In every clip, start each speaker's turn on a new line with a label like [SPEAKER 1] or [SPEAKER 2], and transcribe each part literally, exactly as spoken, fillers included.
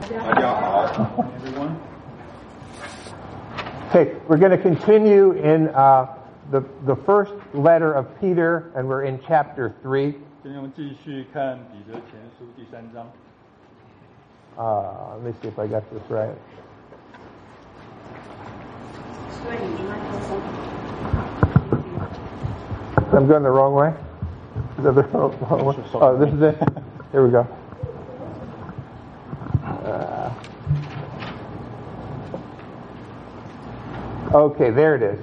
[SPEAKER 1] 大家好 everyone.
[SPEAKER 2] Okay, we're going to continue in uh, the the first letter of Peter, and we're in chapter three.
[SPEAKER 1] 今天我们继续看彼得前书第三章。
[SPEAKER 2] Uh, let me see if I got this right. I'm going the wrong way? Is that the wrong way? Oh, this is it? Here we go. Uh, okay, there it is.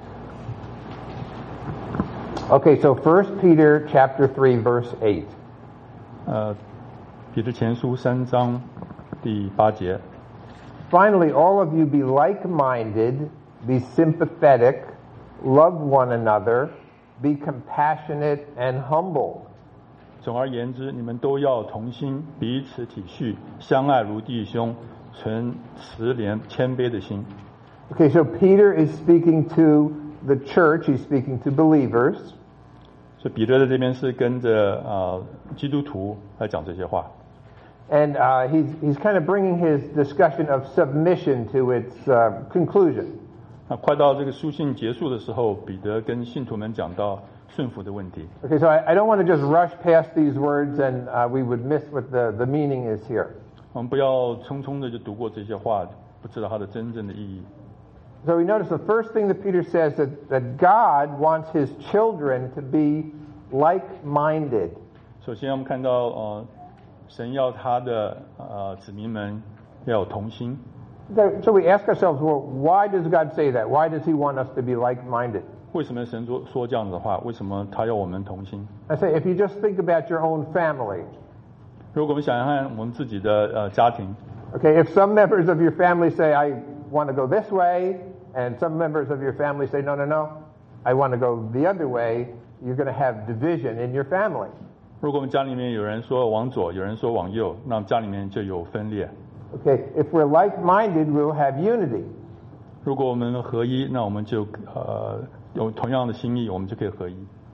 [SPEAKER 2] Okay, so First Peter chapter three, verse eight.
[SPEAKER 1] 呃，彼得前书三章第八节。
[SPEAKER 2] Finally, all of you be like-minded, be sympathetic, love one another, be compassionate and humble.
[SPEAKER 1] 总而言之，你们都要同心，彼此体恤，相爱如弟兄，存慈怜谦卑的心。
[SPEAKER 2] Okay, so Peter is speaking to the church. He's speaking to believers.
[SPEAKER 1] 所以彼得在这边是跟着呃基督徒来讲这些话。
[SPEAKER 2] And uh, he's, he's kind of bringing his discussion of submission to its uh, conclusion.
[SPEAKER 1] 那快到这个书信结束的时候，彼得跟信徒们讲到顺服的问题。
[SPEAKER 2] Okay, so I, I don't want to just rush past these words and uh, we would miss what the, the meaning is here.
[SPEAKER 1] 我们不要匆匆的就读过这些话，不知道它的真正的意义。
[SPEAKER 2] So we notice the first thing that Peter says that, that God wants his children to be like-minded.
[SPEAKER 1] 首先，我们看到呃，神要他的呃子民们要有同心。
[SPEAKER 2] So, so we ask ourselves, well, why does God say that? Why does he want us to be like-minded?
[SPEAKER 1] 为什么神说说这样子的话？为什么他要我们同心？
[SPEAKER 2] I say, if you just think about your own family,
[SPEAKER 1] 如果我们想想看我们自己的呃家庭，
[SPEAKER 2] okay, if some members of your family say, I want to go this way, and some members of your family say, no, no, no, I want to go the other way, you're going to have division in your family.
[SPEAKER 1] 如果我们家里面有人说往左，有人说往右，那家里面就有分裂。
[SPEAKER 2] Okay, if we're like-minded, we'll have unity.
[SPEAKER 1] 如果我们合一，那我们就呃有同样的心意，我们就可以合一。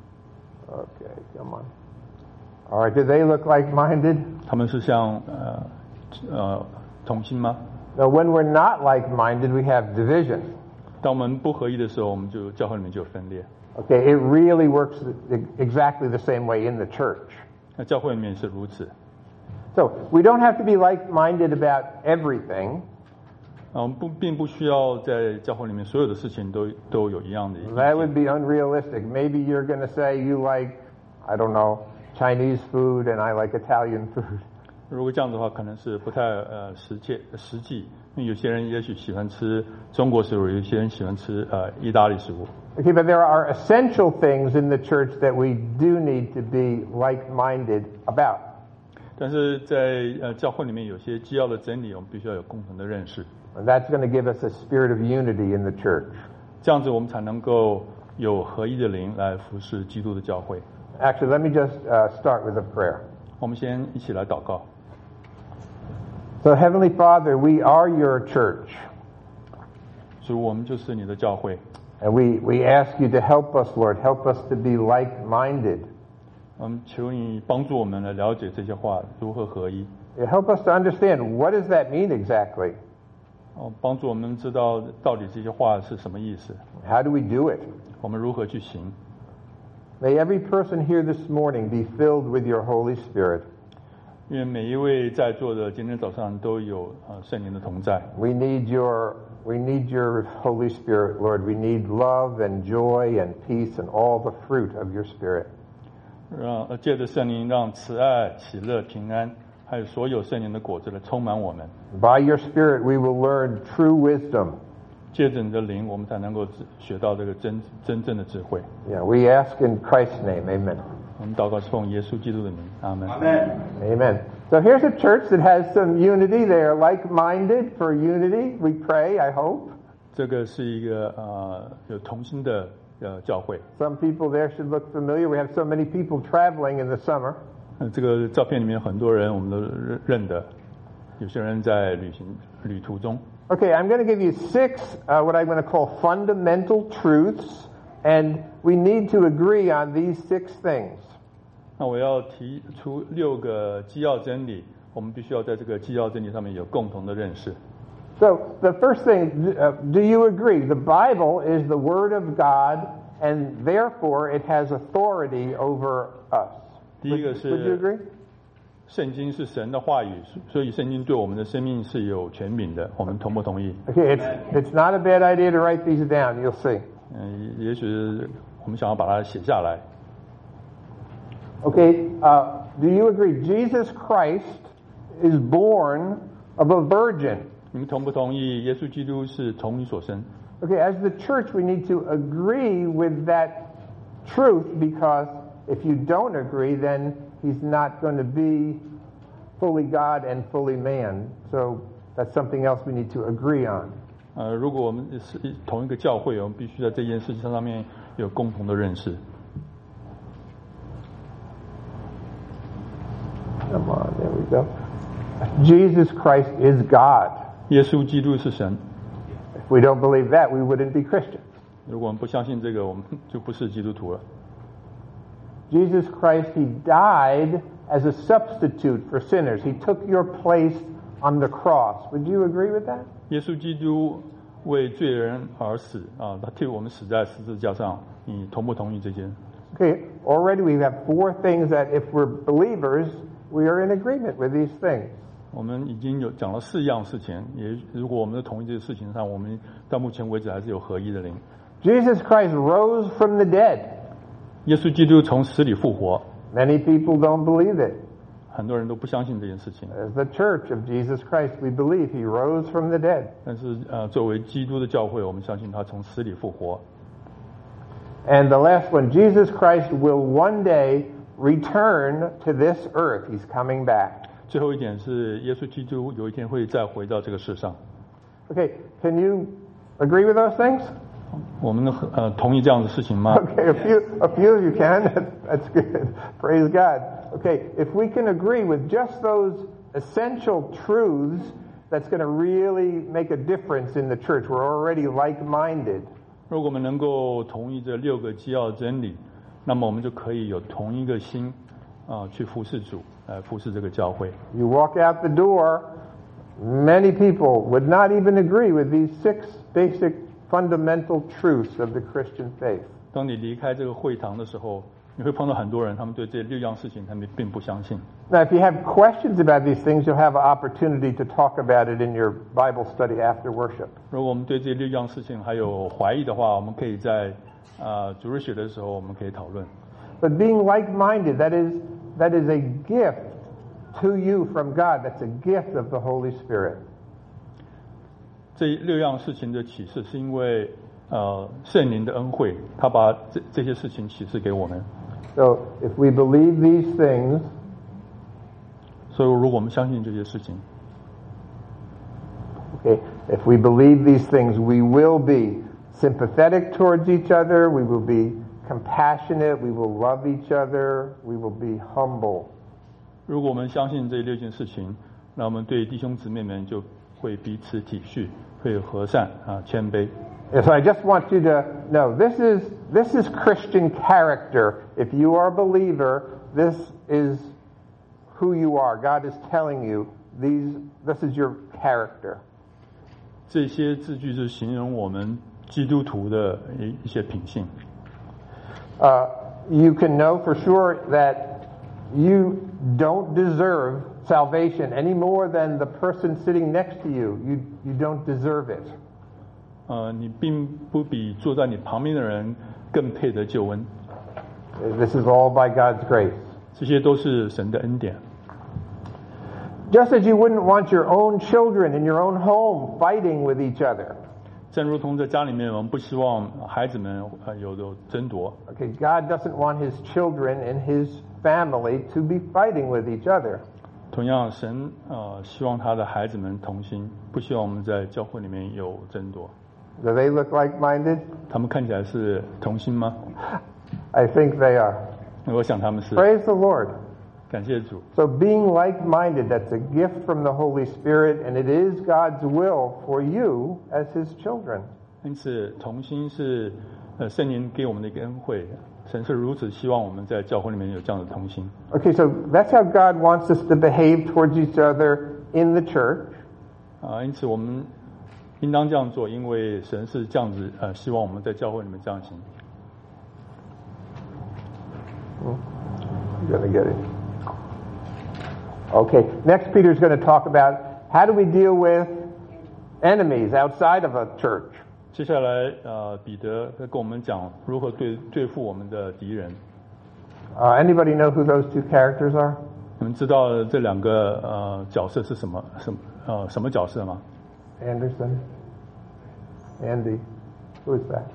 [SPEAKER 2] Okay, come on. All right, do they look like-minded?
[SPEAKER 1] 他们是像呃呃同心吗？
[SPEAKER 2] No, when we're not like-minded, we have division.
[SPEAKER 1] 当我们不合一的时候，我们就教会里面就有分裂。
[SPEAKER 2] Okay, it really works exactly the same way in the church.
[SPEAKER 1] 那教会里面是如此。
[SPEAKER 2] So we don't have to be like-minded about everything.
[SPEAKER 1] 啊，我们不并不需要在教会里面所有的事情都都有一样的意见。
[SPEAKER 2] That would be unrealistic. Maybe you're going to say you like, I don't know, Chinese food and I like Italian food.
[SPEAKER 1] 如果这样的话，可能是不太呃实际实际，因为有些人也许喜欢吃中国食物，有些人喜欢吃呃意大利食物。
[SPEAKER 2] Okay, but there are essential things in the church that we do need to be like-minded about.
[SPEAKER 1] 但是在呃教会里面有些基要的真理，我们必须要有共同的认识，
[SPEAKER 2] And that's going to give us a spirit of unity in the church.
[SPEAKER 1] 这样子我们才能够有合一的灵来服侍基督的教会。
[SPEAKER 2] Actually, let me just uh, start with a prayer.
[SPEAKER 1] 我们先一起来祷告。
[SPEAKER 2] So, Heavenly Father, we are your church.
[SPEAKER 1] 主，我们就是你的教会，
[SPEAKER 2] And we, we ask you to help us, Lord. Help us to be like-minded.
[SPEAKER 1] 我们求你帮助我们来了解这些话如何合一，
[SPEAKER 2] Help us to understand, what does that mean exactly?
[SPEAKER 1] 哦，帮助我们知道到底这些话是什么意思，
[SPEAKER 2] How do we do it?
[SPEAKER 1] 我们如何去行。
[SPEAKER 2] May every person here this morning be filled with your Holy Spirit.
[SPEAKER 1] 因为每一位在座的今天早上都有呃圣灵的同在，
[SPEAKER 2] We need your, we need your Holy Spirit, Lord. We need love and joy and peace and all the fruit of your Spirit.
[SPEAKER 1] 让呃借着圣灵让慈爱、喜乐、平安，还有所有圣灵的果子来充满我们。
[SPEAKER 2] By your Spirit, we will learn true wisdom.
[SPEAKER 1] 借着你的灵，我们才能够学到这个真真正的智慧。
[SPEAKER 2] Yeah, we ask in Christ's name, amen.
[SPEAKER 1] 我们祷告是奉耶稣基督的名，阿门。
[SPEAKER 3] Amen.
[SPEAKER 2] Amen. So here's a church that has some unity. They are like-minded for unity. We pray, I hope.
[SPEAKER 1] 这个是一个呃有同心的呃教会。
[SPEAKER 2] Some people there should look familiar. We have so many people traveling in the summer.
[SPEAKER 1] 呃，这个照片里面有很多人我们都认认得，有些人在旅行旅途中。
[SPEAKER 2] Okay, I'm going to give you six, uh, what I'm going to call fundamental truths, and we need to agree on these six things.
[SPEAKER 1] 那我要提出六个基要真理， 我们必须要在这个基要真理上面有共同的认识。
[SPEAKER 2] So the first thing, uh, do you agree? The Bible is the Word of God, and therefore it has authority over us.
[SPEAKER 1] 第一个
[SPEAKER 2] Would you
[SPEAKER 1] 是
[SPEAKER 2] agree?
[SPEAKER 1] 圣经是神的话语，所以圣经对我们的生命是有权柄的。我们同不同意？
[SPEAKER 2] Okay, it's it's not a bad idea to write these down. You'll see.
[SPEAKER 1] 嗯，也许我们想要把它写下来。
[SPEAKER 2] Okay, uh, do you agree? Jesus Christ is born of a virgin.
[SPEAKER 1] 你们同不同意？耶稣基督是从女所生。
[SPEAKER 2] Okay, as the church, we need to agree with that truth, because if you don't agree, then he's not going to be fully God and fully man. So that's something else we need to agree on.
[SPEAKER 1] 呃，如果我们是同一个教会，我们必须在这件事情上面有共同的认识。
[SPEAKER 2] Come on, there we go. Jesus Christ is God.
[SPEAKER 1] 耶稣基督是神。
[SPEAKER 2] If we don't believe that, we wouldn't be Christians.
[SPEAKER 1] 如果我们不相信这个，我们就不是基督徒了。
[SPEAKER 2] Jesus Christ, he died as a substitute for sinners. He took your place on the cross. Would you agree with that?
[SPEAKER 1] 耶稣基督为罪人而死啊，他替我们死在十字架上。你同不同意这件？
[SPEAKER 2] Okay, already we have four things that if we're believers, we are in agreement with these things.
[SPEAKER 1] 我们已经有讲了四样事情，也如果我们在同意这个事情上，我们到目前为止还是有合一的灵。
[SPEAKER 2] Jesus Christ rose from the dead.
[SPEAKER 1] 耶稣基督从死里复活，
[SPEAKER 2] Many people don't believe it.
[SPEAKER 1] 很多人都不相信这件事情。
[SPEAKER 2] As the church of Jesus Christ, we believe he rose from the dead.
[SPEAKER 1] 但是呃，作为基督的教会，我们相信他从死里复活。
[SPEAKER 2] And the last one, Jesus Christ will one day return to this earth. He's coming back.
[SPEAKER 1] 最后一点是，耶稣基督有一天会再回到这个世上。
[SPEAKER 2] Okay, can you agree with those things?
[SPEAKER 1] 我们呃同意这样的事情吗？
[SPEAKER 2] Okay, a few, a few of you can. That's good. Praise God. Okay, if we can agree with just those essential truths, that's going to really make a difference in the church. We're already like-minded.
[SPEAKER 1] 如果我们能够同意这六个基要真理，那么我们就可以有同一个心啊、呃，去服侍主，来服侍这个教会。
[SPEAKER 2] You walk out the door, many people would not even agree with these six basic fundamental truths of the Christian faith.
[SPEAKER 1] 当你离开这个会堂的时候，你会碰到很多人，他们对这六样事情他们并不相信。
[SPEAKER 2] Now, if you have questions about these things, you'll have an opportunity to talk about it in your Bible study after worship.
[SPEAKER 1] 如果我们对这六样事情还有怀疑的话，我们可以在呃主日学的时候我们可以讨论。
[SPEAKER 2] But being like-minded, that is, that is a gift to you from God. That's a gift of the Holy Spirit.
[SPEAKER 1] 这六样事情的启示是因为呃圣灵的恩惠，他把这这些事情启示给我们。
[SPEAKER 2] So if we believe these things,
[SPEAKER 1] 所以如果我们相信这些事情，
[SPEAKER 2] okay, if we believe these things, we will be sympathetic towards each other, we will be compassionate, we will love each other, we will be humble.
[SPEAKER 1] 如果我们相信这六件事情，那我们对弟兄姊妹们就会彼此体恤，会和善啊，谦卑。
[SPEAKER 2] So I just want you to know this is this is Christian character. If you are a believer, this is who you are. God is telling you these. This is your character.
[SPEAKER 1] 这些字句是形容我们基督徒的一一些品性。
[SPEAKER 2] Uh, you can know for sure that you don't deserve salvation any more than the person sitting next to you. You you don't deserve it.
[SPEAKER 1] 呃，你并不比坐在你旁边的人更配得救恩。
[SPEAKER 2] This is all by God's grace.
[SPEAKER 1] 这些都是神的恩典。
[SPEAKER 2] Just as you wouldn't want your own children in your own home fighting with each other.
[SPEAKER 1] 正如同在家里面，我们不希望孩子们呃有有争夺。
[SPEAKER 2] Okay, God doesn't want his children and his family to be fighting with each other.
[SPEAKER 1] 同样，神呃希望他的孩子们同心，不希望我们在教会里面有争夺。
[SPEAKER 2] Do they look like-minded?
[SPEAKER 1] 他们看起来是同心吗？
[SPEAKER 2] I think they are.
[SPEAKER 1] 我想他们是。
[SPEAKER 2] Praise the Lord.
[SPEAKER 1] 感谢主。
[SPEAKER 2] So being like-minded, that's a gift from the Holy Spirit, and it is God's will for you as his children.
[SPEAKER 1] 因此，同心是呃圣灵给我们的一个恩惠， 神是如此希望我们在教会里面有这样的同心。
[SPEAKER 2] Okay, so that's how God wants us to behave towards each other in the church.
[SPEAKER 1] 啊，因此我们应当这样做，因为神是这样子，呃，希望我们在教会里面这样行。
[SPEAKER 2] You're going to get it. Okay, next Peter's going to talk about how do we deal with enemies outside of a church.
[SPEAKER 1] 接下来，呃，彼得会跟我们讲如何对对付我们的敌人。
[SPEAKER 2] Uh, anybody know who those two characters are?
[SPEAKER 1] 你们知道这两个呃角色是什么什么呃什么角色吗？
[SPEAKER 2] Anderson? Andy? Who is that?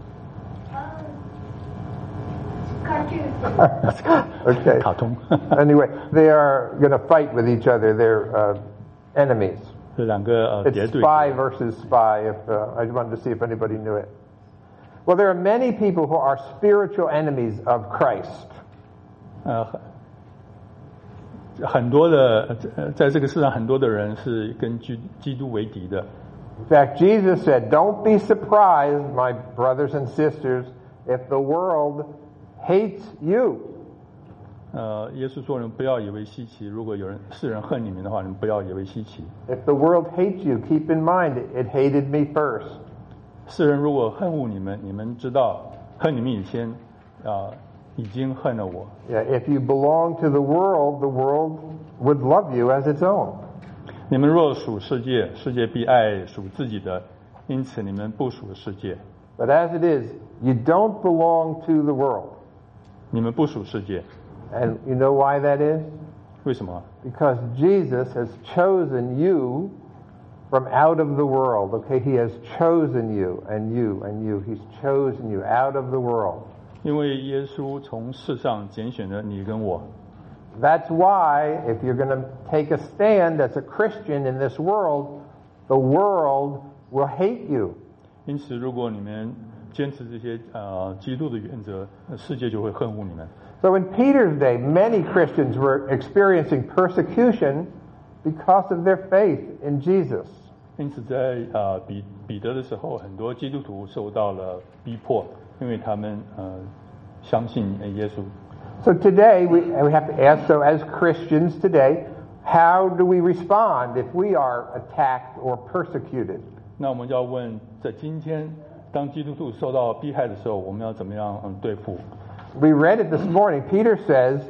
[SPEAKER 3] Cartoon.
[SPEAKER 2] Okay.
[SPEAKER 1] 卡通。
[SPEAKER 2] Anyway, they are going to fight with each other. They're uh, enemies.
[SPEAKER 1] 这两个呃敌
[SPEAKER 2] It's
[SPEAKER 1] 对。
[SPEAKER 2] spy versus spy. If uh, I wanted to see if anybody knew it. Well, there are many people who are spiritual enemies of Christ.
[SPEAKER 1] 呃，很很多的呃在这个世上很多的人是跟基基督为敌的。
[SPEAKER 2] In fact, Jesus said, "Don't be surprised, my brothers and sisters, if the world hates you."
[SPEAKER 1] 呃，耶稣说：“你们不要以为稀奇，如果有人世人恨你们的话，你们不要以为稀奇。
[SPEAKER 2] If the world hates you, keep in mind it hated me first.
[SPEAKER 1] 世人如果恨恶你们，你们知道恨你们以前啊、呃、已经恨了我。
[SPEAKER 2] Yeah, if you belong to the world, the world would love you as its own.
[SPEAKER 1] 你们若属世界，世界必爱属自己的，因此你们不属世界。
[SPEAKER 2] But as it is, you don't belong to the world.
[SPEAKER 1] 你们不属世界，
[SPEAKER 2] And you know why that is?
[SPEAKER 1] 为什么？
[SPEAKER 2] Because Jesus has chosen you from out of the world. Okay, He has chosen you and you and you. He's chosen you out of the world.
[SPEAKER 1] 因为耶稣从世上拣选了你跟我。
[SPEAKER 2] That's why, if you're going to take a stand as a Christian in this world, the world will hate you.
[SPEAKER 1] 因此，如果你们坚持这些呃基督的原则，世界就会恨恶你们。
[SPEAKER 2] So in Peter's day, many Christians were experiencing persecution because of their faith in Jesus.
[SPEAKER 1] 因此在，呃彼彼得的时候，很多基督徒受到了逼迫，因为他们呃相信耶稣。
[SPEAKER 2] So today, we, we have to ask, so as Christians today, how do we respond if we are attacked or persecuted?
[SPEAKER 1] 那我们就要问，在今天，当基督徒受到逼害的时候，我们要怎么样嗯对付？
[SPEAKER 2] We read it this morning. Peter says,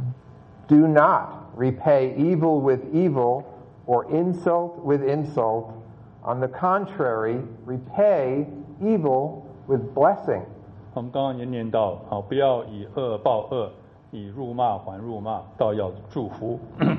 [SPEAKER 2] "Do not repay evil with evil or insult with insult. On the contrary, repay evil with blessing."
[SPEAKER 1] 我们刚刚也念到，啊，不要以恶报恶，以辱骂还辱骂，倒要祝福。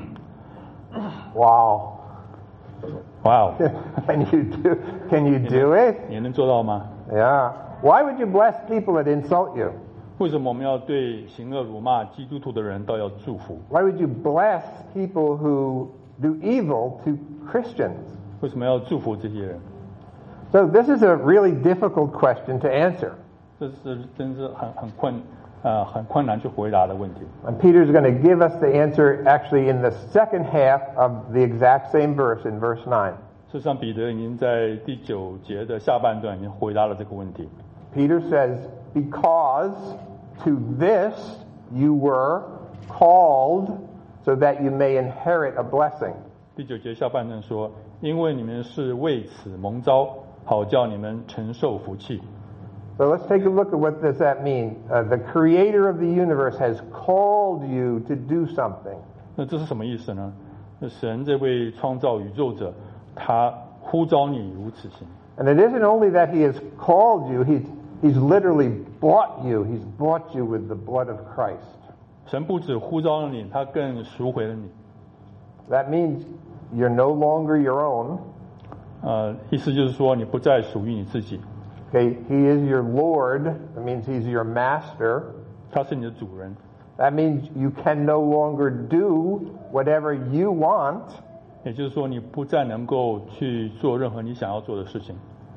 [SPEAKER 2] Wow.
[SPEAKER 1] 哇哦，
[SPEAKER 2] Can you do, can you do it?
[SPEAKER 1] 你能做到吗？
[SPEAKER 2] Yeah. Why would you bless people that insult you?
[SPEAKER 1] 为什么我们要对行恶辱骂基督徒的人倒要祝福？
[SPEAKER 2] Why would you bless people who do evil to Christians?
[SPEAKER 1] 为什么要祝福这些人？
[SPEAKER 2] So this is a really difficult question to answer.
[SPEAKER 1] 这是真是很很困，呃，很困难去回答的问题。
[SPEAKER 2] And Peter's going to give us the answer actually in the second half of the exact same verse, in verse nine.
[SPEAKER 1] 事实上，彼得已经在第九节的下半段已经回答了这个问题。
[SPEAKER 2] Peter says, "Because to this you were called, so that you may inherit a blessing."
[SPEAKER 1] 第九节下半段说：“因为你们是为此蒙召，好叫你们承受福气。”
[SPEAKER 2] So let's take a look at what does that mean. Uh, the creator of the universe has called you to do something.
[SPEAKER 1] 那这是什么意思呢？那神这位创造宇宙者，他呼召你如此行。
[SPEAKER 2] And it isn't only that he has called you, he's, he's literally bought you. He's bought you with the blood of Christ.
[SPEAKER 1] 神不止呼召了你，他更赎回了你。
[SPEAKER 2] That means you're no longer your own.
[SPEAKER 1] 呃，意思就是说，你不再属于你自己，
[SPEAKER 2] Okay, he is your Lord. That means he's your master.
[SPEAKER 1] 他是你的主人。
[SPEAKER 2] That means you can no longer do whatever you want.
[SPEAKER 1] 也就是说，你不再能够去做任何你想要做的事情。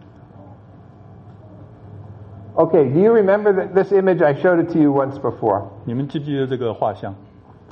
[SPEAKER 2] Okay, do you remember that this image? I showed it to you once before.
[SPEAKER 1] 你们记不记得这个画像？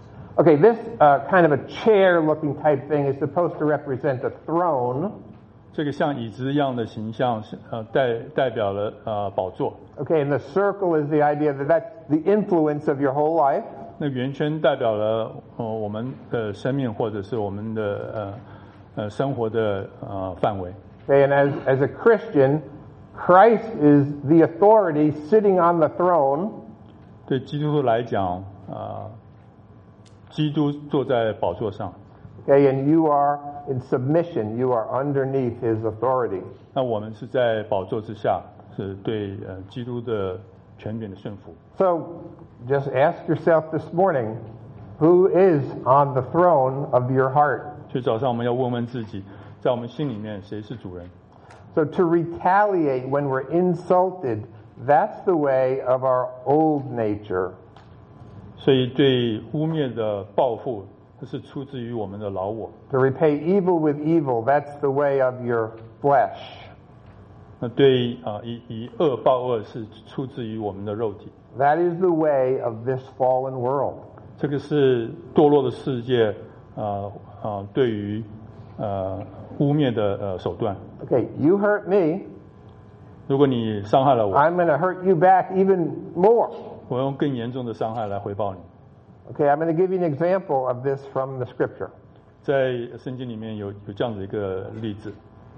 [SPEAKER 2] Okay, this uh, kind of a chair-looking type thing is supposed to represent a throne.
[SPEAKER 1] 这个像椅子一样的形象是呃代代表了呃宝座。
[SPEAKER 2] Okay, and the circle is the idea that that's the influence of your whole life.
[SPEAKER 1] 那圆圈代表了呃我们的生命或者是我们的呃呃生活的呃范围。
[SPEAKER 2] Okay, and as, as a Christian, Christ is the authority sitting on the throne.
[SPEAKER 1] 对基督徒来讲，啊、呃，基督坐在宝座上。
[SPEAKER 2] Okay, and you are in submission. You are underneath his authority.
[SPEAKER 1] 那我们是在宝座之下，是对呃基督的权柄的顺服。
[SPEAKER 2] So just ask yourself this morning, who is on the throne of your heart?
[SPEAKER 1] 所以早上我们要问问自己，在我们心里面谁是主人？
[SPEAKER 2] So to retaliate when we're insulted, that's the way of our old nature.
[SPEAKER 1] 所以对污蔑的报复，这是出自于我们的老我。
[SPEAKER 2] To repay evil with evil, that's the way of your flesh.
[SPEAKER 1] 那对啊、呃、以以恶报恶是出自于我们的肉体。
[SPEAKER 2] That is the way of this fallen world.
[SPEAKER 1] 这个是堕落的世界啊啊、呃呃、对于呃污蔑的呃手段。
[SPEAKER 2] Okay, you hurt me,
[SPEAKER 1] 如果你伤害了我，
[SPEAKER 2] I'm going to hurt you back even more.
[SPEAKER 1] 我用更严重的伤害来回报你。
[SPEAKER 2] Okay, I'm going to give you an example of this from the scripture.
[SPEAKER 1] 在圣经里面有有这样子一个例子。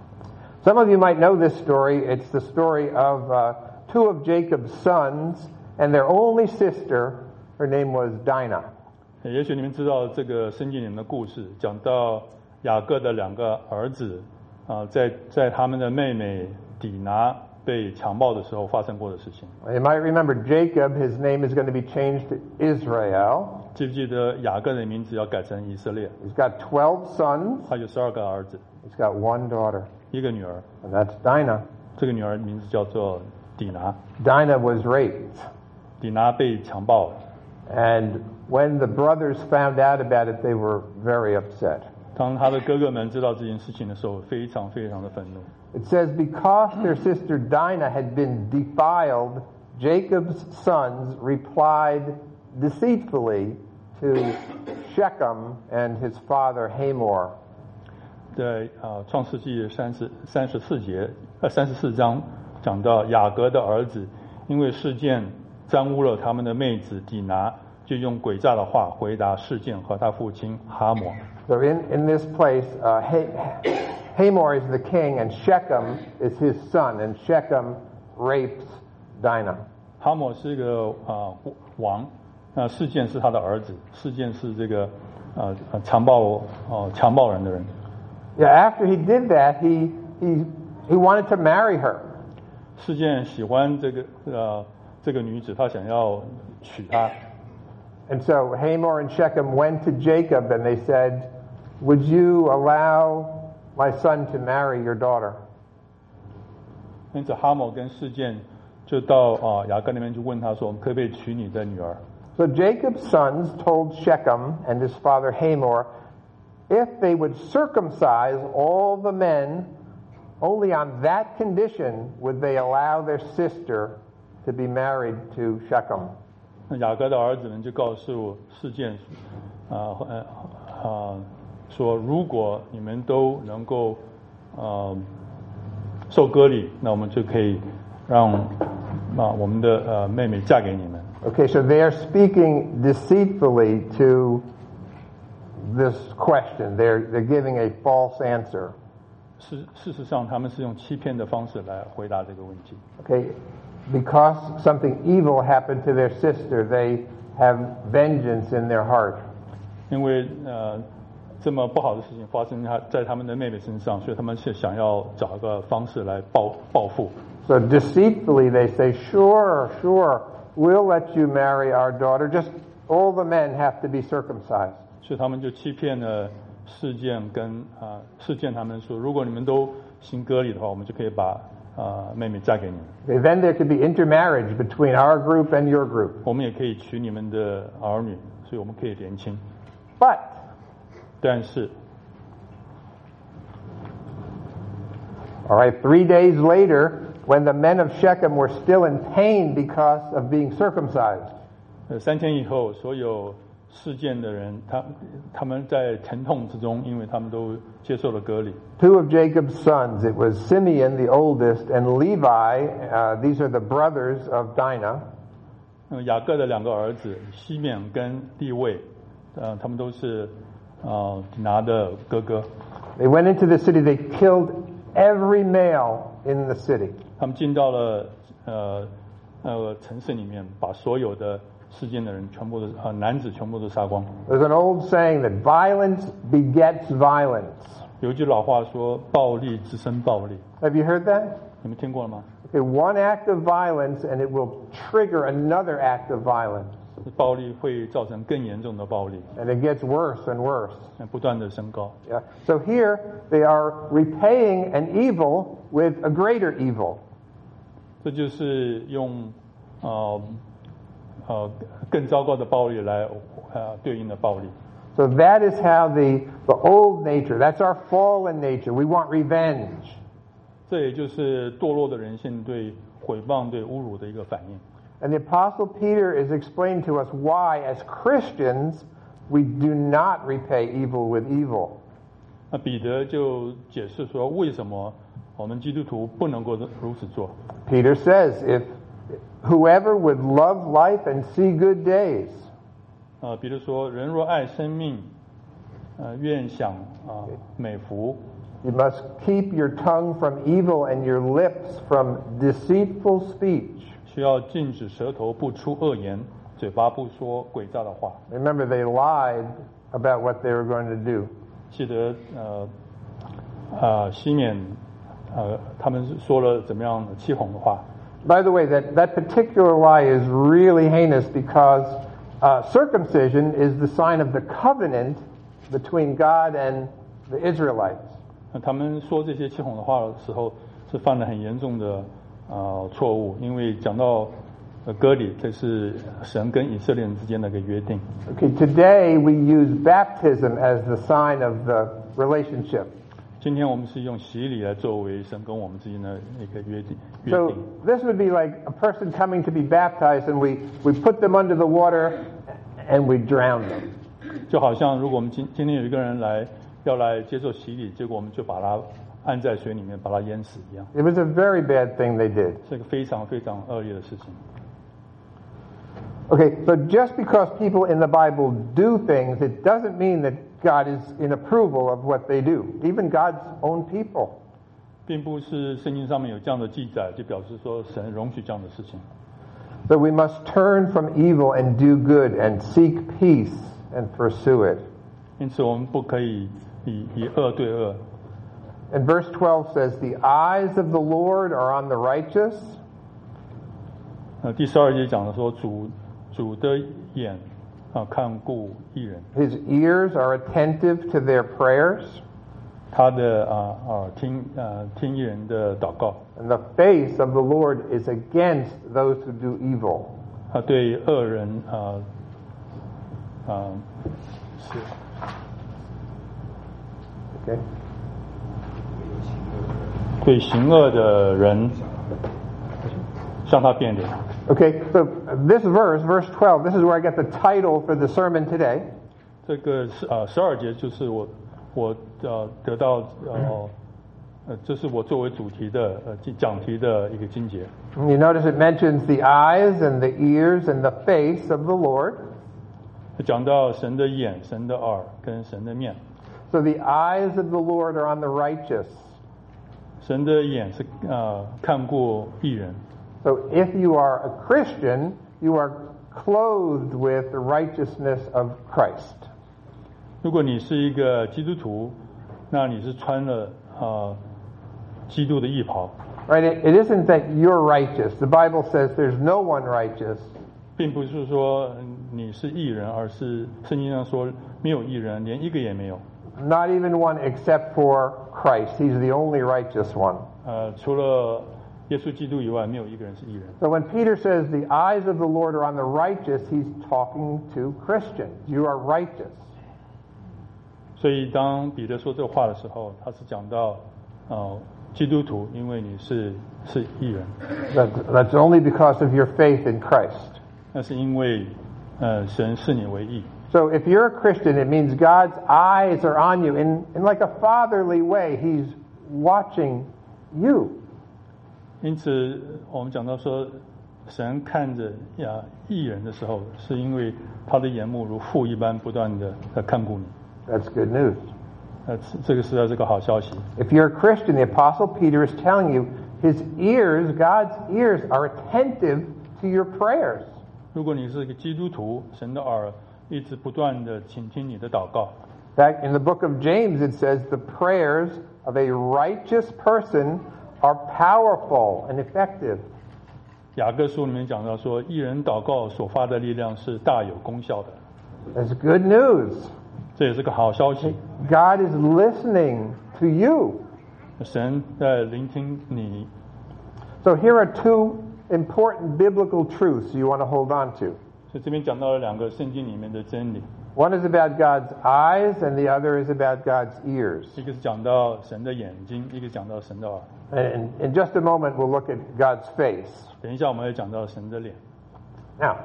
[SPEAKER 2] Some of you might know this story. It's the story of uh, two of Jacob's sons and their only sister. Her name was Dinah.
[SPEAKER 1] 也许你们知道这个圣经里面的故事，讲到雅各的两个儿子啊，在在他们的妹妹底拿被强暴的时候发生过的事情。
[SPEAKER 2] You might remember Jacob. His name is going to be changed to Israel.
[SPEAKER 1] 记不记得雅各的名字要改成以色列？
[SPEAKER 2] He's got twelve sons.
[SPEAKER 1] 他有十二个儿子，
[SPEAKER 2] He's got one daughter,
[SPEAKER 1] 一个女儿。
[SPEAKER 2] and that's Dinah.
[SPEAKER 1] 这个女儿名字叫做底拿。
[SPEAKER 2] Dinah was raped.
[SPEAKER 1] 底拿被强暴了。
[SPEAKER 2] And when the brothers found out about it, they were very upset.
[SPEAKER 1] 当他的哥哥们知道这件事情的时候，非常非常的愤怒。
[SPEAKER 2] It says, because their sister Dinah had been defiled, Jacob's sons replied deceitfully to Shechem and his father Hamor.
[SPEAKER 1] 在啊、呃《创世纪》三十三十四节呃三十四章讲到雅各的儿子，因为事件沾污了他们的妹子底拿，就用诡诈的话回答事件和他父亲哈摩。
[SPEAKER 2] So in, in this place, uh, Hamor is the king and Shechem is his son, and Shechem rapes Dinah.
[SPEAKER 1] 哈摩是一个啊、呃、王，那事件是他的儿子，事件是这个呃呃强暴哦、呃、强暴人的人。
[SPEAKER 2] Yeah, after he did that, he he he wanted to marry her.
[SPEAKER 1] 事件喜欢这个呃这个女子，他想要娶她。
[SPEAKER 2] And so Hamor and Shechem went to Jacob and they said, "Would you allow my son to marry your daughter?"
[SPEAKER 1] 因此哈摩跟事件就到啊、呃、雅各那边去问他说，我们可不可以娶你的女儿？
[SPEAKER 2] So Jacob's sons told Shechem and his father Hamor, if they would circumcise all the men, only on that condition would they allow their sister to be married to Shechem.
[SPEAKER 1] 那雅各的儿子们就告诉事件啊呃啊说，如果你们都能够呃受割礼，那我们就可以让啊我们的呃妹妹嫁给你们。
[SPEAKER 2] Okay, so they are speaking deceitfully to this question. They're they're giving a false answer.
[SPEAKER 1] 事事实上，他们是用欺骗的方式来回答这个问题。
[SPEAKER 2] Okay, because something evil happened to their sister, they have vengeance in their heart.
[SPEAKER 1] 因为呃这么不好的事情发生在在他们的妹妹身上，所以他们是想要找一个方式来报报复。
[SPEAKER 2] So deceitfully they say, sure, sure, we'll let you marry our daughter. Just all the men have to be circumcised.
[SPEAKER 1] 所以他们就欺骗了事件跟啊、呃、事件，他们说，如果你们都行割礼的话，我们就可以把啊、呃、妹妹嫁给你们。
[SPEAKER 2] Okay, then there could be intermarriage between our group and your group.
[SPEAKER 1] 我们也可以娶你们的儿女，所以我们可以联亲。
[SPEAKER 2] But
[SPEAKER 1] 但是
[SPEAKER 2] all right, three days later, when the men of Shechem were still in pain because of being circumcised,
[SPEAKER 1] 呃三天以后，所有事件的人，他他们在疼痛之中，因为他们都接受了割礼。
[SPEAKER 2] Two of Jacob's sons, it was Simeon, the oldest, and Levi. Uh, these are the brothers of Dinah.
[SPEAKER 1] 那么雅各的两个儿子西缅跟利位，呃，他们都是呃底拿的哥哥。
[SPEAKER 2] They went into the city. They killed every male in the city.
[SPEAKER 1] 他们进到了呃呃城市里面，把所有的事件的人全部都呃男子全部都杀光。
[SPEAKER 2] There's an old saying that violence begets violence.
[SPEAKER 1] 有一句老话说，暴力滋生暴力。
[SPEAKER 2] Have you heard that?
[SPEAKER 1] 你们听过了吗？
[SPEAKER 2] Okay, one act of violence and it will trigger another act of violence.
[SPEAKER 1] 暴力会造成更严重的暴力，
[SPEAKER 2] And it gets worse and worse.
[SPEAKER 1] 不断的升高。
[SPEAKER 2] Yeah. So here they are repaying an evil with a greater evil.
[SPEAKER 1] 这就是用呃呃更糟糕的暴力来呃对应的暴力。
[SPEAKER 2] So that is how the, the old nature, that's our fallen nature. We want revenge.
[SPEAKER 1] 这也就是堕落的人性对毁谤、对侮辱的一个反应。
[SPEAKER 2] And the Apostle Peter is explaining to us why, as Christians, we do not repay evil with evil.
[SPEAKER 1] 那彼得就解释说，为什么我们基督徒不能够如此做？
[SPEAKER 2] Peter says, if whoever would love life and see good days,
[SPEAKER 1] 呃，比如说，人若爱生命，呃，愿享啊、呃、美福，
[SPEAKER 2] you must keep your tongue from evil and your lips from deceitful speech.
[SPEAKER 1] 需要禁止舌头不出恶言，嘴巴不说诡诈的话。
[SPEAKER 2] Remember, they lied about what they were going to do.
[SPEAKER 1] 记得呃呃西缅呃他们说了怎么样欺哄的话。
[SPEAKER 2] By the way, that, that particular lie is really heinous because uh, circumcision is the sign of the covenant between God and the Israelites.
[SPEAKER 1] 那他们说这些欺哄的话的时候，是犯了很严重的呃错误，因为讲到呃割礼，这是神跟以色列人之间的一个约定。
[SPEAKER 2] Okay, today we use baptism as the sign of the relationship.
[SPEAKER 1] 今天我们是用洗礼来作为神跟我们之间的一个约定。约
[SPEAKER 2] So
[SPEAKER 1] 定。
[SPEAKER 2] this would be like a person coming to be baptized, and we, we put them under the water and we drown them.
[SPEAKER 1] 就好像如果我们今今天有一个人来要来接受洗礼，结果我们就把他按在水里面，把他淹死一样，
[SPEAKER 2] It was a very bad thing they did.
[SPEAKER 1] 是一个非常非常恶劣的事情。
[SPEAKER 2] Okay, so just because people in the Bible do things, it doesn't mean that God is in approval of what they do, even God's own people.
[SPEAKER 1] 并不是圣经上面有这样的记载，就表示说神容许这样的事情。
[SPEAKER 2] So we must turn from evil and do good and seek peace and pursue it.
[SPEAKER 1] 因此，我们不可以以以恶对恶。
[SPEAKER 2] And verse twelve says, "The eyes of the Lord are on the righteous."
[SPEAKER 1] 呃，第十二节讲的说，主主的眼啊看顾义人，
[SPEAKER 2] His ears are attentive to their prayers,
[SPEAKER 1] 他的啊耳听呃听义人的祷告，
[SPEAKER 2] and the face of the Lord is against those who do evil.
[SPEAKER 1] 他对恶人啊啊是
[SPEAKER 2] Okay?
[SPEAKER 1] 对行恶的人向他变脸。
[SPEAKER 2] Okay, so this verse, verse twelve, this is where I get the title for the sermon today.
[SPEAKER 1] 这个是呃十二节就是我我呃得到呃呃这是我作为主题的呃讲题的一个经节。
[SPEAKER 2] You notice it mentions the eyes and the ears and the face of the Lord.
[SPEAKER 1] 讲到神的眼、神的耳跟神的面。
[SPEAKER 2] So the eyes of the Lord are on the righteous.
[SPEAKER 1] 神的眼是呃看过义人。
[SPEAKER 2] So if you are a Christian, you are clothed with the righteousness of Christ.
[SPEAKER 1] 如果你是一个基督徒，那你是穿了呃基督的义袍。
[SPEAKER 2] Right? It, it isn't that you're righteous. The Bible says there's no one righteous.
[SPEAKER 1] 并不是说你是义人，而是圣经上说没有义人，连一个也没有。
[SPEAKER 2] Not even one except for Christ. He's the only righteous one.
[SPEAKER 1] 呃，除了耶稣基督以外，没有一个人是义人。
[SPEAKER 2] So when Peter says the eyes of the Lord are on the righteous, he's talking to Christians. You are righteous.
[SPEAKER 1] 所以当彼得说这话的时候，他是讲到呃基督徒，因为你是是义人，
[SPEAKER 2] That, that's only because of your faith in Christ.
[SPEAKER 1] 那是因为呃神视你为义，
[SPEAKER 2] So if you're a Christian, it means God's eyes are on you. In, in like a fatherly way, He's watching you.
[SPEAKER 1] 因此，我们讲到说，神看着呀义人的时候，是因为他的眼目如父一般，不断的在看顾你。
[SPEAKER 2] That's good news.
[SPEAKER 1] 呃，这个实在是个好消息。
[SPEAKER 2] If you're a Christian, the Apostle Peter is telling you his ears, God's ears, are attentive to your prayers.
[SPEAKER 1] 如果你是一个基督徒，神的耳一直不断的倾听你的祷告。
[SPEAKER 2] Back in the book of James, it says the prayers of a righteous person are powerful and effective.
[SPEAKER 1] 雅各书里面讲到说，义人祷告所发的力量是大有功效的。
[SPEAKER 2] That's good news.
[SPEAKER 1] 这也是个好消息。
[SPEAKER 2] God is listening to you.
[SPEAKER 1] 神在聆听你。
[SPEAKER 2] So here are two important biblical truths you want to hold on to.
[SPEAKER 1] 所以这边讲到了两个圣经里面的真理。
[SPEAKER 2] One is about God's eyes, and the other is about God's ears.
[SPEAKER 1] 一个是讲到神的眼睛，一个讲到神的耳。
[SPEAKER 2] And in just a moment, we'll look at God's face.
[SPEAKER 1] 等一下我们会讲到神的脸。
[SPEAKER 2] Now,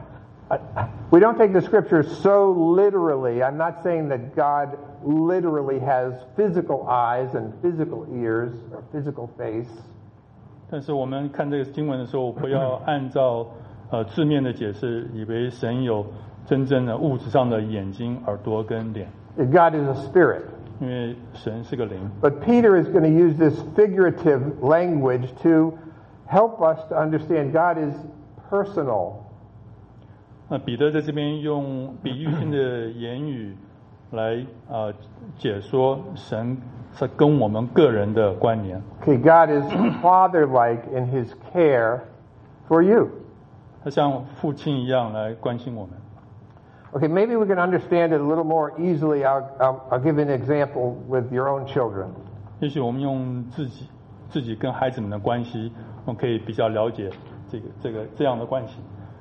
[SPEAKER 2] we don't take the scripture so literally. I'm not saying that God literally has physical eyes and physical ears or physical face.
[SPEAKER 1] 但是我们看这个经文的时候，不要按照呃字面的解释，以为神有真正的物质上的眼睛、耳朵跟脸。
[SPEAKER 2] God is a spirit.
[SPEAKER 1] 因为神是个灵。
[SPEAKER 2] But Peter is going to use this figurative language to help us to understand God is personal.
[SPEAKER 1] 那彼得在这边用比喻性的言语来呃解说神是跟我们个人的关联。
[SPEAKER 2] Okay, God is father-like in His care for you.
[SPEAKER 1] 他像父亲一样来关心我们。
[SPEAKER 2] Okay, maybe we can understand it a little more easily. I'll, I'll, I'll give you an example with your own children.
[SPEAKER 1] 也许我们用自己自己跟孩子们的关系，我们可以比较了解这个这个这样的关系。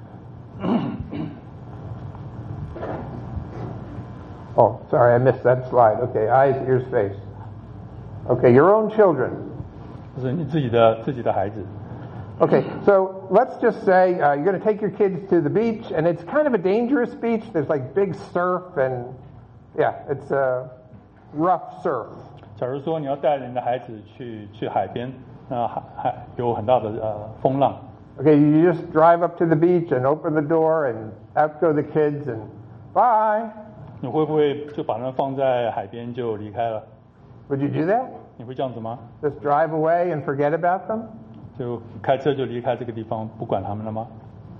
[SPEAKER 2] Oh, sorry, I missed that slide. Okay, eyes, ears, face. Okay, your own children.
[SPEAKER 1] 就是你自己的自己的孩子。
[SPEAKER 2] Okay, so let's just say uh, you're going to take your kids to the beach, and it's kind of a dangerous beach. There's like big surf, and yeah, it's a rough surf.
[SPEAKER 1] 假如说你要带你的孩子去去海边，那海海有很大的呃风浪。
[SPEAKER 2] Okay, you just drive up to the beach and open the door, and out go the kids, and bye.
[SPEAKER 1] 你会不会就把他们放在海边就离开了？
[SPEAKER 2] Would you do that?
[SPEAKER 1] 你会这样子吗？
[SPEAKER 2] Just drive away and forget about them?
[SPEAKER 1] 就开车就离开这个地方，不管他们了吗？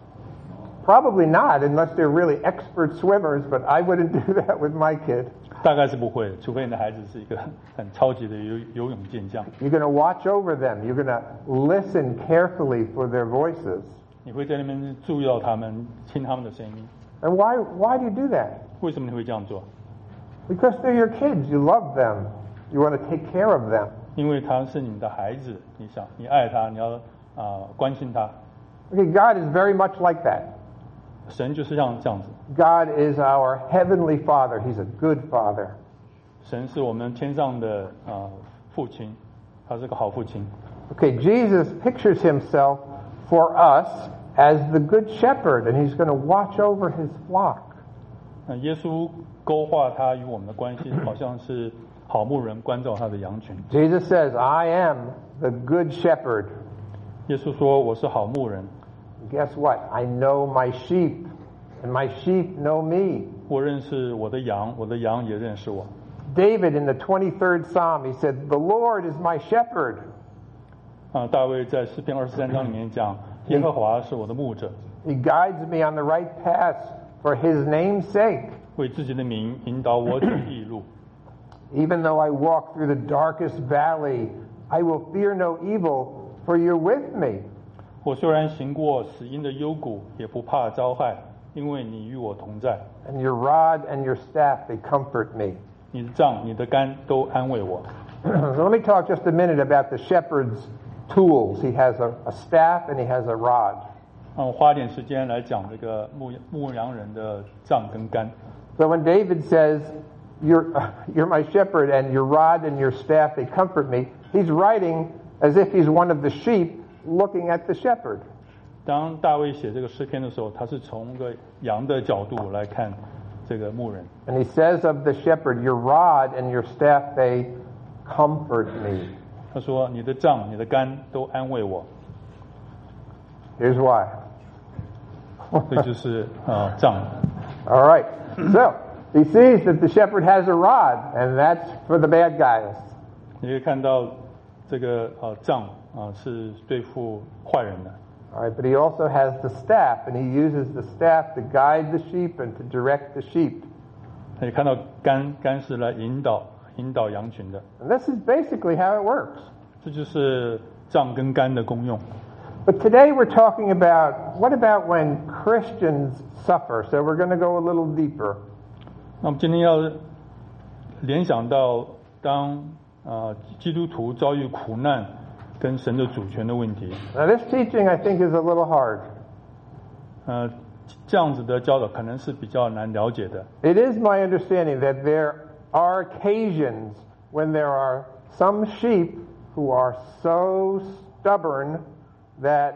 [SPEAKER 2] Probably not, unless they're really expert swimmers, but I wouldn't do that with my kid.
[SPEAKER 1] 大概是不会，除非你的孩子是一个很超级的游游泳健将。
[SPEAKER 2] You're going to watch over them. You're going to listen carefully for their voices.
[SPEAKER 1] 你会在那边注意到他们，听他们的声音。
[SPEAKER 2] And why, why do you do that?
[SPEAKER 1] 为什么你会这样做？
[SPEAKER 2] Because they're your kids. You love them. You want to take care of them.
[SPEAKER 1] 因为他是你的孩子，你想你爱他，你要啊、呃、关心他。
[SPEAKER 2] Okay, God is very much like that.
[SPEAKER 1] 神就是像这样子。
[SPEAKER 2] God is our heavenly Father. He's a good Father.
[SPEAKER 1] 神是我们天上的啊、呃、父亲，他是个好父亲。
[SPEAKER 2] Okay, Jesus pictures himself for us as the good shepherd, and he's going to watch over his flock.
[SPEAKER 1] 那耶稣勾画他与我们的关系，好像是好牧人关照他的羊群。
[SPEAKER 2] Jesus says, I am the good shepherd.
[SPEAKER 1] 耶稣说：“我是好牧人。”
[SPEAKER 2] Guess what? I know my sheep, and my sheep know me.
[SPEAKER 1] 我认识我的羊，我的羊也认识我。
[SPEAKER 2] David in the twenty-third Psalm, he said, The Lord is my shepherd.
[SPEAKER 1] 啊，大卫在诗篇二十三章里面讲，耶和华是我的牧者，
[SPEAKER 2] He guides me on the right path for his name's sake.
[SPEAKER 1] 为自己的名引导我走义路。
[SPEAKER 2] Even though I walk through the darkest valley, I will fear no evil, for you're with me.
[SPEAKER 1] 我虽然行过死荫的幽谷，也不怕遭害，因为你与我同在。
[SPEAKER 2] And your rod and your staff, they comfort me.
[SPEAKER 1] 你的杖、你的竿都安慰我。
[SPEAKER 2] So let me talk just a minute about the shepherd's tools. He has a, a staff and he has a rod.
[SPEAKER 1] 让我花点时间来讲这个牧牧羊人的杖跟竿。
[SPEAKER 2] So when David says, you're, you're my shepherd and your rod and your staff, they comfort me, he's writing as if he's one of the sheep looking at the shepherd.
[SPEAKER 1] 当大卫写这个诗篇的时候，他是从个羊的角度来看这个牧人。
[SPEAKER 2] And he says of the shepherd, your rod and your staff, they comfort me.
[SPEAKER 1] 他说：“你的杖、你的竿都安慰我。”
[SPEAKER 2] Here's why.
[SPEAKER 1] 这就是啊杖。
[SPEAKER 2] All right. So he sees that the shepherd has a rod, and that's for the bad guys.
[SPEAKER 1] 你可以看到这个啊杖啊是对付坏人的。
[SPEAKER 2] All right, but he also has the staff, and he uses the staff to guide the sheep and to direct the sheep.
[SPEAKER 1] 可以看到竿竿是来引导引导羊群的。
[SPEAKER 2] And this is basically how it works.
[SPEAKER 1] 这就是杖跟竿的功用。
[SPEAKER 2] But today we're talking about, what about when Christians suffer? So we're going to go a little deeper.
[SPEAKER 1] 那么今天要联想到当啊基督徒遭遇苦难跟神的主权的问题。
[SPEAKER 2] Now this teaching I think is a little hard.
[SPEAKER 1] 呃，这样子的教导可能是比较难了解的。
[SPEAKER 2] It is my understanding that there are occasions when there are some sheep who are so stubborn that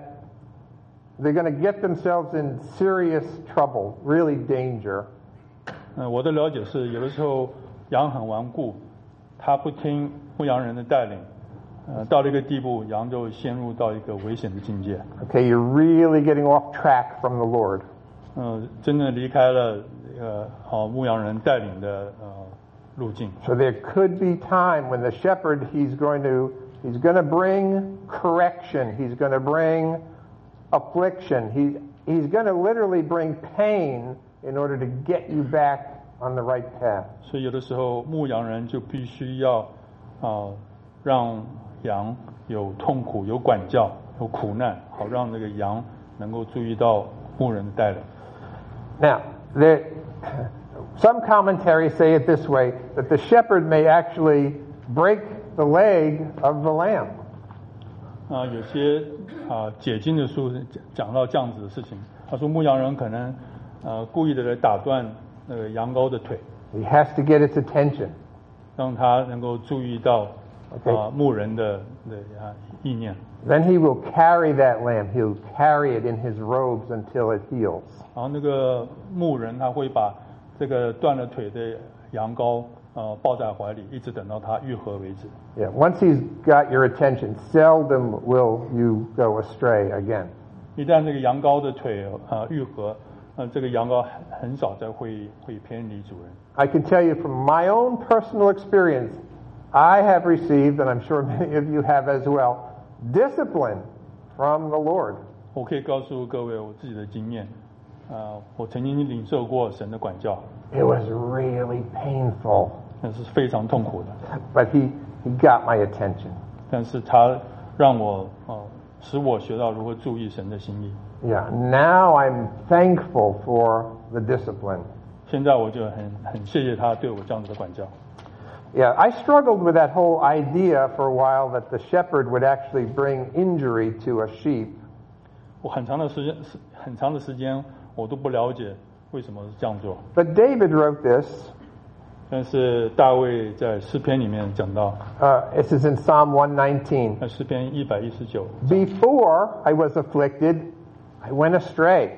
[SPEAKER 2] they're going to get themselves in serious trouble, really danger.
[SPEAKER 1] 嗯，我的了解是，有的时候羊很顽固，它不听牧羊人的带领，呃，到了一个地步，羊就陷入到一个危险的境界。
[SPEAKER 2] Okay, you're really getting off track from the Lord.
[SPEAKER 1] 嗯，真正离开了呃，好牧羊人带领的呃路径。
[SPEAKER 2] So there could be time when the shepherd he's going to he's going to bring correction, he's going to bring affliction, he he's going to literally bring pain in order to get you back on the right path.
[SPEAKER 1] 所以有的时候牧羊人就必须要啊、呃、让羊有痛苦、有管教、有苦难，好让那个羊能够注意到牧人的带领。
[SPEAKER 2] Now, there, some commentaries say it this way, that the shepherd may actually break the leg of the lamb.
[SPEAKER 1] 啊、有些啊、解经的书讲讲到这样子的事情，他说牧羊人可能呃故意的来打断那个羊羔的腿，
[SPEAKER 2] He has to get its attention.
[SPEAKER 1] 让他能够注意到啊、
[SPEAKER 2] Okay.
[SPEAKER 1] 牧人的的啊意念。
[SPEAKER 2] Then he will carry that lamb. He'll carry it in his robes until it heals.
[SPEAKER 1] 然后那个牧人他会把这个断了腿的羊羔呃抱在怀里，一直等到它愈合为止。
[SPEAKER 2] Yeah, once he's got your attention, seldom will you go astray again.
[SPEAKER 1] 一旦这个羊羔的腿啊、呃、愈合，呃，这个羊羔很很少再会会偏离主人。
[SPEAKER 2] I can tell you from my own personal experience, I have received, and I'm sure many of you have as well, discipline from the Lord.
[SPEAKER 1] 我可以告诉各位我自己的经验，啊、我曾经领受过神的管教，
[SPEAKER 2] It was really painful,
[SPEAKER 1] 那是非常痛苦的，
[SPEAKER 2] but he, he got my attention.
[SPEAKER 1] 但是他让我呃使我学到如何注意神的心意。
[SPEAKER 2] Yeah, now I'm thankful for the discipline.
[SPEAKER 1] 现在我就很很谢谢他对我这样子的管教。
[SPEAKER 2] Yeah, I struggled with that whole idea for a while that the shepherd would actually bring injury to a sheep.
[SPEAKER 1] 我很长的时间很长的时间我都不了解为什么是这样做。
[SPEAKER 2] But David wrote this.
[SPEAKER 1] 但是大卫在诗篇里面讲到，
[SPEAKER 2] Uh, this is in Psalm one nineteen.
[SPEAKER 1] 在诗篇一百一十九，
[SPEAKER 2] Before I was afflicted, I went astray.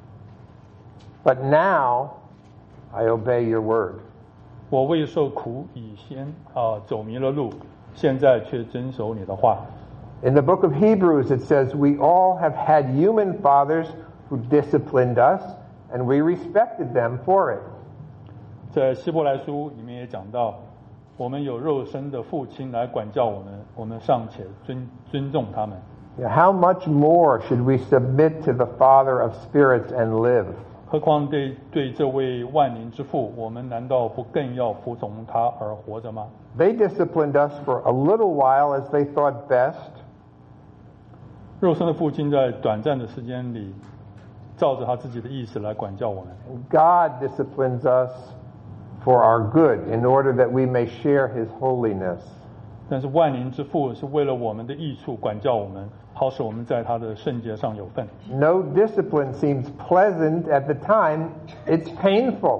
[SPEAKER 2] But now I obey your word.
[SPEAKER 1] 我未受苦以先啊、走迷了路，现在却遵守你的话。
[SPEAKER 2] In the book of Hebrews, it says, we all have had human fathers who disciplined us, and we respected them for it.
[SPEAKER 1] 在希伯来书里面也讲到，我们有肉身的父亲来管教我们，我们尚且尊尊重他们，
[SPEAKER 2] Yeah, how much more should we submit to the Father of spirits and live?
[SPEAKER 1] 何况对对这位万灵之父，我们难道不更要服从他而活着吗？
[SPEAKER 2] They disciplined us for a little while as they thought best.
[SPEAKER 1] 肉身的父亲在短暂的时间里，照着他自己的意思来管教我们。
[SPEAKER 2] God disciplines us for our good in order that we may share his holiness.
[SPEAKER 1] 但是万灵之父是为了我们的益处管教我们，好使我们在他的圣洁上有份。
[SPEAKER 2] No discipline seems pleasant at the time. It's painful.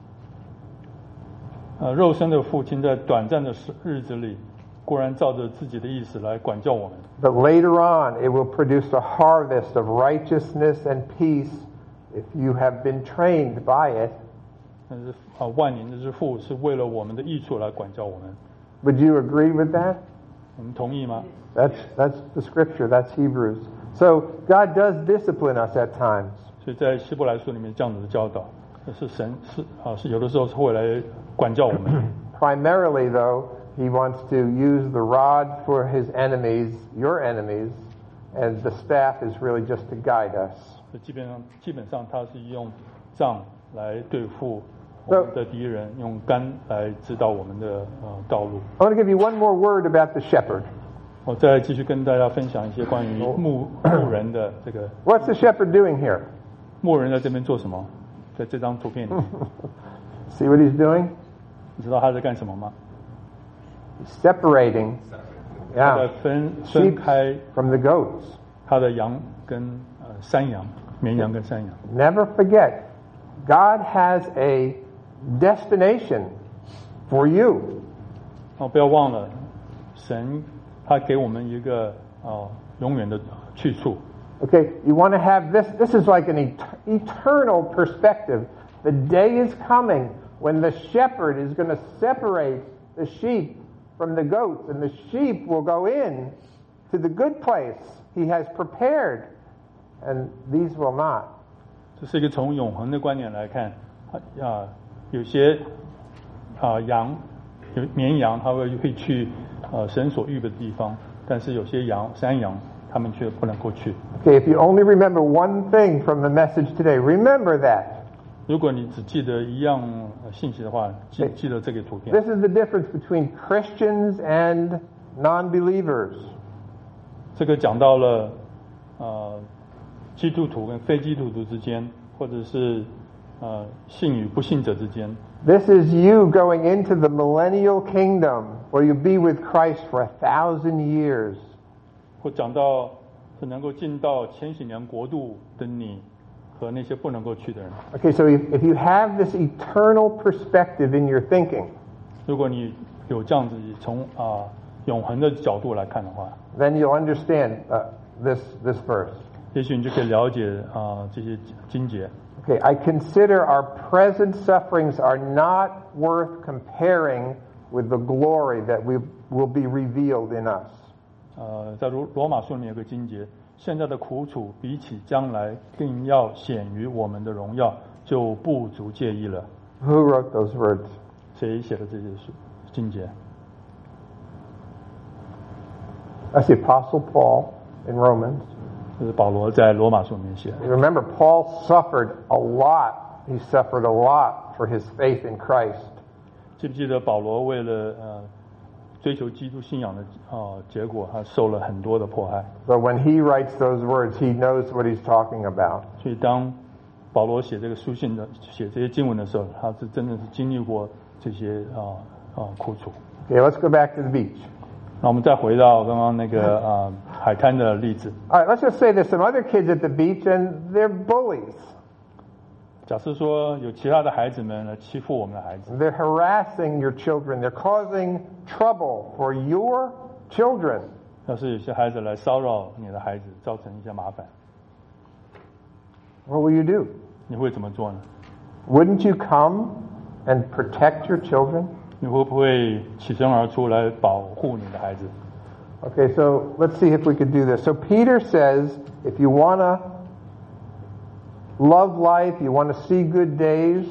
[SPEAKER 1] 呃，肉身的父亲在短暂的日子里，固然照着自己的意思来管教我们，
[SPEAKER 2] But later on, it will produce a harvest of righteousness and peace if you have been trained by it.
[SPEAKER 1] 但是啊，万年之父是为了我们的益处来管教我们。
[SPEAKER 2] Would you agree with that?
[SPEAKER 1] 你们同意吗？
[SPEAKER 2] That's that's the scripture. That's Hebrews. So God does discipline us at times.
[SPEAKER 1] 所以在希伯来书里面这样子的教导，是神是啊是有的时候是会来管教我们。
[SPEAKER 2] Primarily, though, He wants to use the rod for His enemies, your enemies, and the staff is really just to guide us.
[SPEAKER 1] 基本上基本上他是用杖来对付我们的敌人，用竿来指导我们的呃道路。
[SPEAKER 2] I want to give you one more word about the shepherd.
[SPEAKER 1] 我再继续跟大家分享一些关于牧牧人的这个。
[SPEAKER 2] What's the shepherd doing here?
[SPEAKER 1] 牧人在这边做什么？在这张图片里，
[SPEAKER 2] See what he's doing?
[SPEAKER 1] 你知道他在干什么吗？
[SPEAKER 2] Separating,
[SPEAKER 1] 他在
[SPEAKER 2] yeah,
[SPEAKER 1] 分分
[SPEAKER 2] sheep
[SPEAKER 1] 开
[SPEAKER 2] from the goats.
[SPEAKER 1] 他的羊跟呃山羊，绵羊跟山羊。
[SPEAKER 2] Never forget, God has a destination for you.
[SPEAKER 1] 哦，不要忘了，神他给我们一个哦永远的去处。
[SPEAKER 2] Okay, you want to have this, this is like an et- eternal perspective. The day is coming when the shepherd is going to separate the sheep from the goats, and the sheep will go in to the good place he has prepared, and these will not.
[SPEAKER 1] 这是一个从永恒的观点来看，啊，有些啊羊，有绵羊，它会会去呃神所预备的地方，但是有些羊山羊，他们却不能够去。
[SPEAKER 2] Okay, if you only remember one thing from the message today, remember that.
[SPEAKER 1] 如果你只记得一样信息的话，记记得这个图片。
[SPEAKER 2] This is the difference between Christians and non-believers.
[SPEAKER 1] 这个讲到了呃基督徒跟非基督徒之间，或者是呃信与不信者之间。
[SPEAKER 2] This is you going into the millennial kingdom where you be with Christ for a thousand years.
[SPEAKER 1] 或讲到是能够进到千禧年国度的你，和那些不能够去的人。
[SPEAKER 2] Okay, so if, if you have this eternal perspective in your thinking,
[SPEAKER 1] 如果你有这样子从啊、永恒的角度来看的话，
[SPEAKER 2] then you'll understand uh, this this verse.
[SPEAKER 1] 也许你就可以了解啊、这些经节。
[SPEAKER 2] Okay, I consider our present sufferings are not worth comparing with the glory that we will be revealed in us.
[SPEAKER 1] 呃，在罗罗马书里面有个经节，现在的苦楚比起将来更要显于我们的荣耀，就不足介意了。
[SPEAKER 2] Who wrote those words?
[SPEAKER 1] 谁写的这些书经节？
[SPEAKER 2] That's the Apostle Paul in Romans.
[SPEAKER 1] 这是保罗在罗马书里面写的。
[SPEAKER 2] Remember, Paul suffered a lot. He suffered a lot for his faith in Christ.
[SPEAKER 1] 记不记得保罗为了呃追求基督信仰的啊、结果，他受了很多的迫害。
[SPEAKER 2] So when he writes those words, he knows what he's talking about.
[SPEAKER 1] 所以当保罗写这个书信的写这些经文的时候，他是真的是经历过这些啊啊、苦楚。
[SPEAKER 2] Okay, let's go back to the beach.
[SPEAKER 1] 那我们再回到刚刚那个啊、海滩的例子。
[SPEAKER 2] All right, let's just say there's some other kids at the beach and they're bullies.
[SPEAKER 1] 假设说有其他的孩子们来欺负我们的孩子，
[SPEAKER 2] They're harassing your children. They're causing trouble for your children.
[SPEAKER 1] 要是有些孩子来骚扰你的孩子，造成一些麻烦，
[SPEAKER 2] What will you do?
[SPEAKER 1] 你会怎么做呢？
[SPEAKER 2] Wouldn't you come and protect your children?
[SPEAKER 1] 你会不会起身而出来保护你的孩子？
[SPEAKER 2] Okay, so let's see if we could do this. So Peter says, if you want to love life, you want to see good days,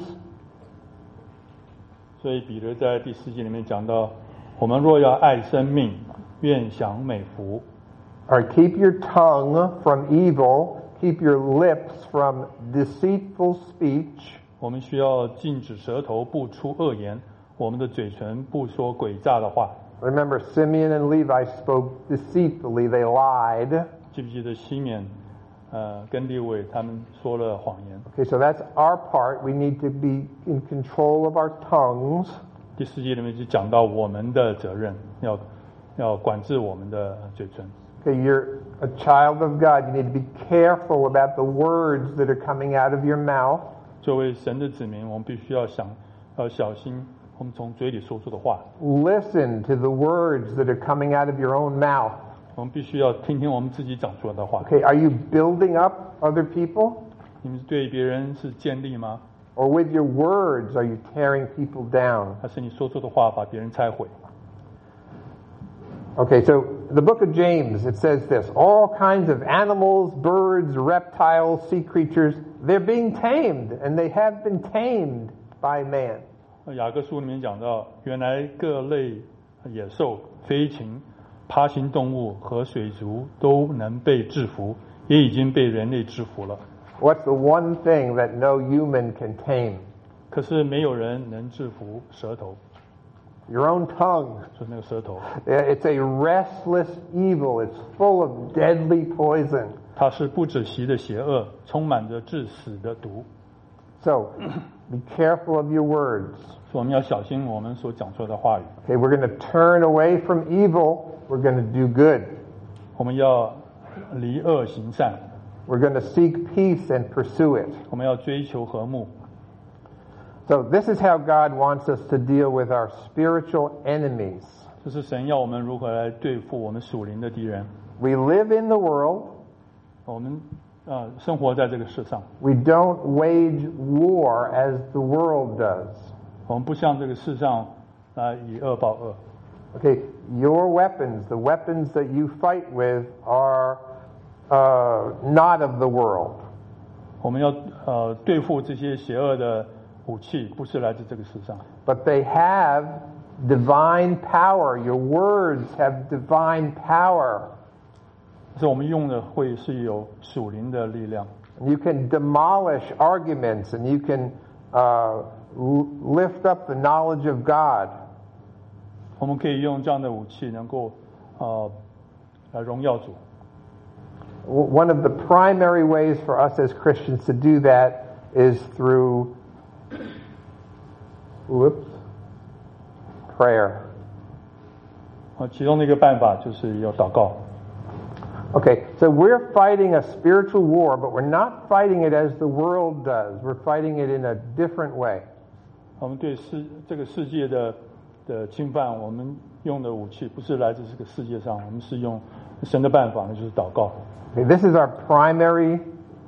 [SPEAKER 1] 所以彼得在第四节里面讲到，我们若要爱生命，愿享美福，
[SPEAKER 2] or keep your tongue from evil, keep your lips from deceitful speech.
[SPEAKER 1] 我们需要禁止舌头不出恶言，我们的嘴唇不说诡诈的话。
[SPEAKER 2] Remember, Simeon and Levi spoke deceitfully. They lied.
[SPEAKER 1] 记不记得西缅呃跟利未他们说了谎言？
[SPEAKER 2] Okay, so that's our part. We need to be in control of our tongues.
[SPEAKER 1] 第四节里面就讲到我们的责任，要要管制我们的嘴唇。
[SPEAKER 2] Okay, you're a child of God. You need to be careful about the words that are coming out of your mouth.
[SPEAKER 1] 作为神的子民，我们必须要想要小心我们从嘴里说出的话。
[SPEAKER 2] Listen to the words that are coming out of your own mouth.
[SPEAKER 1] 我们必须要听听我们自己讲出来的话。
[SPEAKER 2] Okay, are you building up other people?
[SPEAKER 1] 你们对别人是建立吗？
[SPEAKER 2] Or with your words are you tearing people down?
[SPEAKER 1] 还是你说出的话把别人拆毁？
[SPEAKER 2] Okay, so the book of James, it says this, all kinds of animals, birds, reptiles, sea creatures, they're being tamed, and they have been tamed by man.
[SPEAKER 1] 雅各书里面讲到，原来各类野兽、飞禽、爬行动物和水族都能被制服，也已经被人类制服了。
[SPEAKER 2] What's the one thing that no human can tame?
[SPEAKER 1] 可是没有人能制服舌头，
[SPEAKER 2] Your own tongue.
[SPEAKER 1] 就是那个舌头，
[SPEAKER 2] It's a restless evil. It's full of deadly poison.
[SPEAKER 1] 它是不止息的邪恶，充满着致死的毒。
[SPEAKER 2] So, be careful of your words.
[SPEAKER 1] 所以我们要小心我们所讲出来的话语。
[SPEAKER 2] Okay, we're going to turn away from evil. We're going to do good.
[SPEAKER 1] 我们要离恶行善，
[SPEAKER 2] We're going to seek peace and pursue it.
[SPEAKER 1] 我们要追求和睦。
[SPEAKER 2] So this is how God wants us to deal with our spiritual enemies.
[SPEAKER 1] 这是神要我们如何来对付我们属灵的敌人。
[SPEAKER 2] We live in the world.
[SPEAKER 1] 我们呃生活在这个世上，
[SPEAKER 2] We don't wage war as the world does.
[SPEAKER 1] 我们不像这个世上来以恶报恶。
[SPEAKER 2] Okay, your weapons, the weapons that you fight with, are uh, not of the world.
[SPEAKER 1] 我们要呃对付这些邪恶的武器，不是来自这个世上，
[SPEAKER 2] But they have divine power. Your words have divine power.
[SPEAKER 1] 是我们用的会是有属灵的力量。
[SPEAKER 2] You can demolish arguments, and you can uh, l- lift up the knowledge of God.
[SPEAKER 1] 我们可以用这样的武器，能够呃来荣耀主。
[SPEAKER 2] W- One of the primary ways for us as Christians to do that is through whoops, prayer.
[SPEAKER 1] 呃，其中的一个办法就是要祷告。
[SPEAKER 2] Okay, so we're fighting a spiritual war, but we're not fighting it as the world does. We're fighting it in a different way.
[SPEAKER 1] 我们对世这个世界的的侵犯，我们用的武器不是来自这个世界上，我们是用神的办法，那就是祷告。
[SPEAKER 2] Okay, this is our primary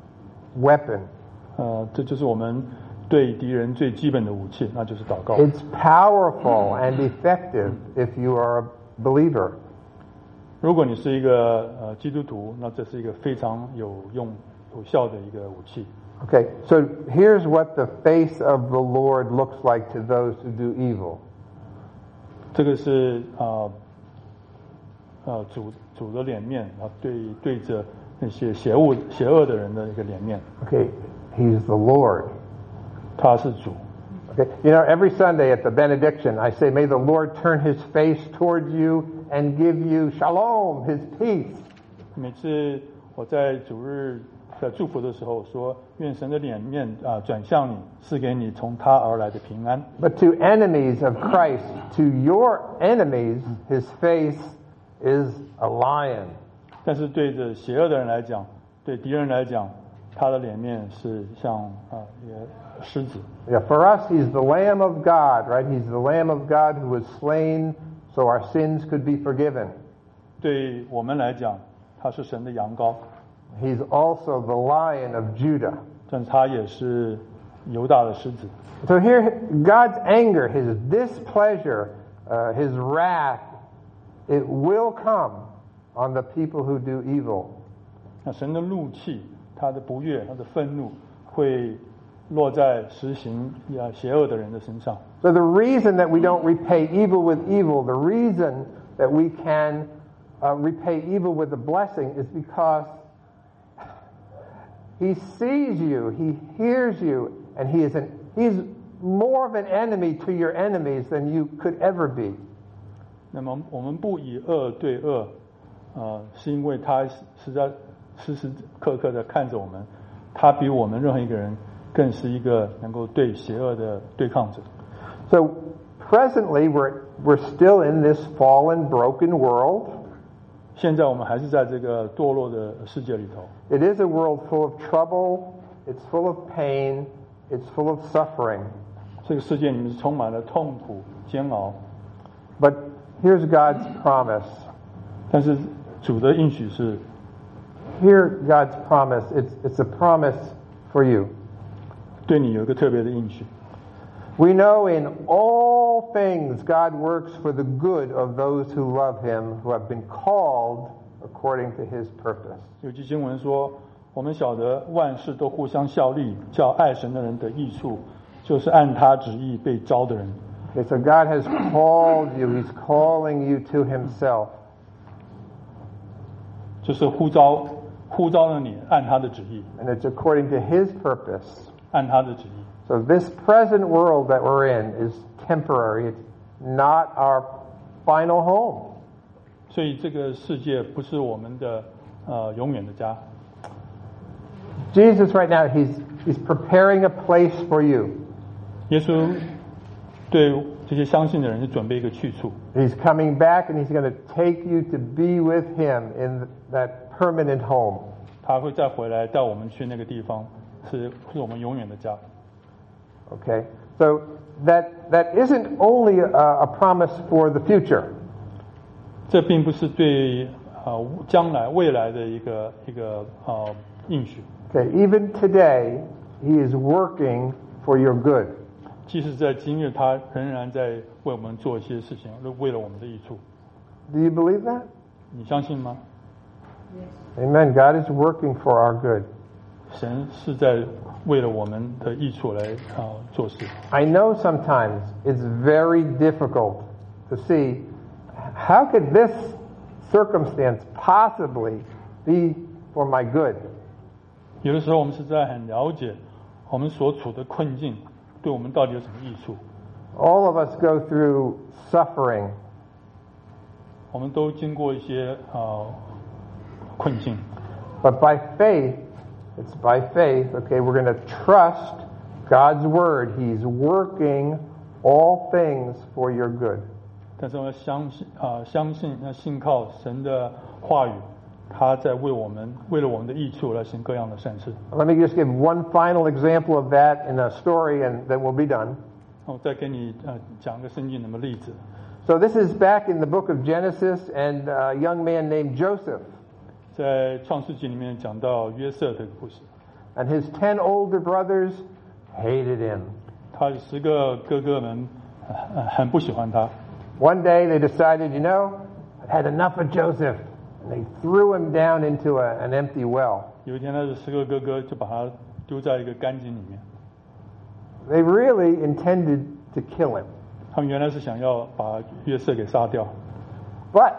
[SPEAKER 2] weapon.
[SPEAKER 1] 呃，这就是我们对敌人最基本的武器，那就是祷告。
[SPEAKER 2] It's powerful and effective if you are a believer.
[SPEAKER 1] 如果你是一个呃基督徒，那这是一个非常有用、有效的一个武器。
[SPEAKER 2] Okay, so here's what the face of the Lord looks like to those who do evil.
[SPEAKER 1] 这个是呃呃主主的脸面，然后对对着那些邪恶邪恶的人的一个脸面。
[SPEAKER 2] Okay, He's the Lord.
[SPEAKER 1] 他是主。
[SPEAKER 2] Okay, you know, every Sunday at the benediction, I say, may the Lord turn His face towards you and give you shalom, His peace.
[SPEAKER 1] 每次我在主日的祝福的时候说，愿神的脸面啊、呃、转向你，赐给你从他而来的平安。
[SPEAKER 2] But to enemies of Christ, to your enemies, His face is a lion.
[SPEAKER 1] 但是对着邪恶的人来讲，对敌人来讲，他的脸面是像啊、呃、一个狮子。
[SPEAKER 2] Yeah, for us, He's the Lamb of God, right? He's the Lamb of God who was slain so our sins could be forgiven.
[SPEAKER 1] 对我们来讲，他是神的羊羔，
[SPEAKER 2] He's also the Lion of Judah.
[SPEAKER 1] 但是他也是犹大的狮子。
[SPEAKER 2] So here, God's anger, His displeasure, uh, His wrath, it will come on the people who do evil.
[SPEAKER 1] 那神的怒气，他的不悦，他的愤怒，会落在实行啊邪恶的人的身上。
[SPEAKER 2] So the reason that we don't repay evil with evil, the reason that we can uh, repay evil with a blessing is because He sees you, He hears you, and He is an, He's more of an enemy to your enemies than you could ever be.
[SPEAKER 1] 那么我们不以恶对恶，呃，是因为他实在时时刻刻的看着我们，他比我们任何一个人更是一个能够对邪恶的对抗者。
[SPEAKER 2] So presently we're, we're still in this fallen, broken world.
[SPEAKER 1] 现在我们还是在这个堕落的世界里头，
[SPEAKER 2] It is a world full of trouble, it's full of pain, it's full of suffering.
[SPEAKER 1] 这个世界里面是充满了痛苦、煎熬。
[SPEAKER 2] But here's God's promise.
[SPEAKER 1] 但是主的应许是，
[SPEAKER 2] Hear God's promise. It's, it's a promise for you.
[SPEAKER 1] 对你有一个特别的应许。
[SPEAKER 2] We know in all things God works for the good of those who love him, who have been called according to his purpose.
[SPEAKER 1] 有句经文说，我们晓得万事都互相效力，叫爱神的人得益处，就是按他旨意被招的人。
[SPEAKER 2] Okay, so God has called you. He's calling you to himself.
[SPEAKER 1] 就是呼召呼召了你按他的旨意，
[SPEAKER 2] And it's according to his purpose.
[SPEAKER 1] 按他的旨意。
[SPEAKER 2] So this present world that we're in is temporary. It's not our final home.
[SPEAKER 1] 所以这个世界不是我们的呃永远的家。
[SPEAKER 2] Jesus right now, he's, he's preparing a place for you.
[SPEAKER 1] 耶稣对这些相信的人是准备一个去处。
[SPEAKER 2] He's coming back and he's going to take you to be with him in that permanent home.
[SPEAKER 1] 他会再回来带我们去那个地方，是是我们永远的家。
[SPEAKER 2] Okay? So that, that isn't only a, a promise for the future.
[SPEAKER 1] 这并不是对呃将来未来的一个一个呃应许。
[SPEAKER 2] Okay, even today, he is working for your good.
[SPEAKER 1] 即使在今日，他仍然在为我们做一些事情，为了我们的益处。
[SPEAKER 2] Do you believe that?
[SPEAKER 1] 你相信吗？
[SPEAKER 2] Amen. God is working for our good.
[SPEAKER 1] 神是在为了我们的益处来啊、呃、做事。
[SPEAKER 2] I know sometimes it's very difficult to see how could this circumstance possibly be for my good?
[SPEAKER 1] 有的时候我们实在很了解我们所处的困境对我们到底有什么益处。
[SPEAKER 2] All of us go through suffering.
[SPEAKER 1] 我们都经过一些呃困境，
[SPEAKER 2] But by faith, it's by faith, okay, we're going to trust God's word. He's working all things for your good.
[SPEAKER 1] 但是我要相信啊、呃，相信要信靠神的话语，他在为我们为了我们的益处来行各样的善事。
[SPEAKER 2] Let me just give one final example of that in a story and then we'll be done.
[SPEAKER 1] 我再给你呃讲一个圣经的例子。
[SPEAKER 2] So this is back in the book of Genesis and a young man named Joseph.
[SPEAKER 1] 在创世纪里面讲到约瑟的故事，
[SPEAKER 2] And his ten older brothers hated him.
[SPEAKER 1] 他有十个哥哥们、呃、很不喜欢他。
[SPEAKER 2] One day they decided, you know, I've had enough of Joseph. And they threw him down into a, an empty well.
[SPEAKER 1] 有一天，他的十个哥哥就把他丢在一个干井里面。
[SPEAKER 2] They really intended to kill him.
[SPEAKER 1] 他们原来是想要把约瑟给杀掉，
[SPEAKER 2] But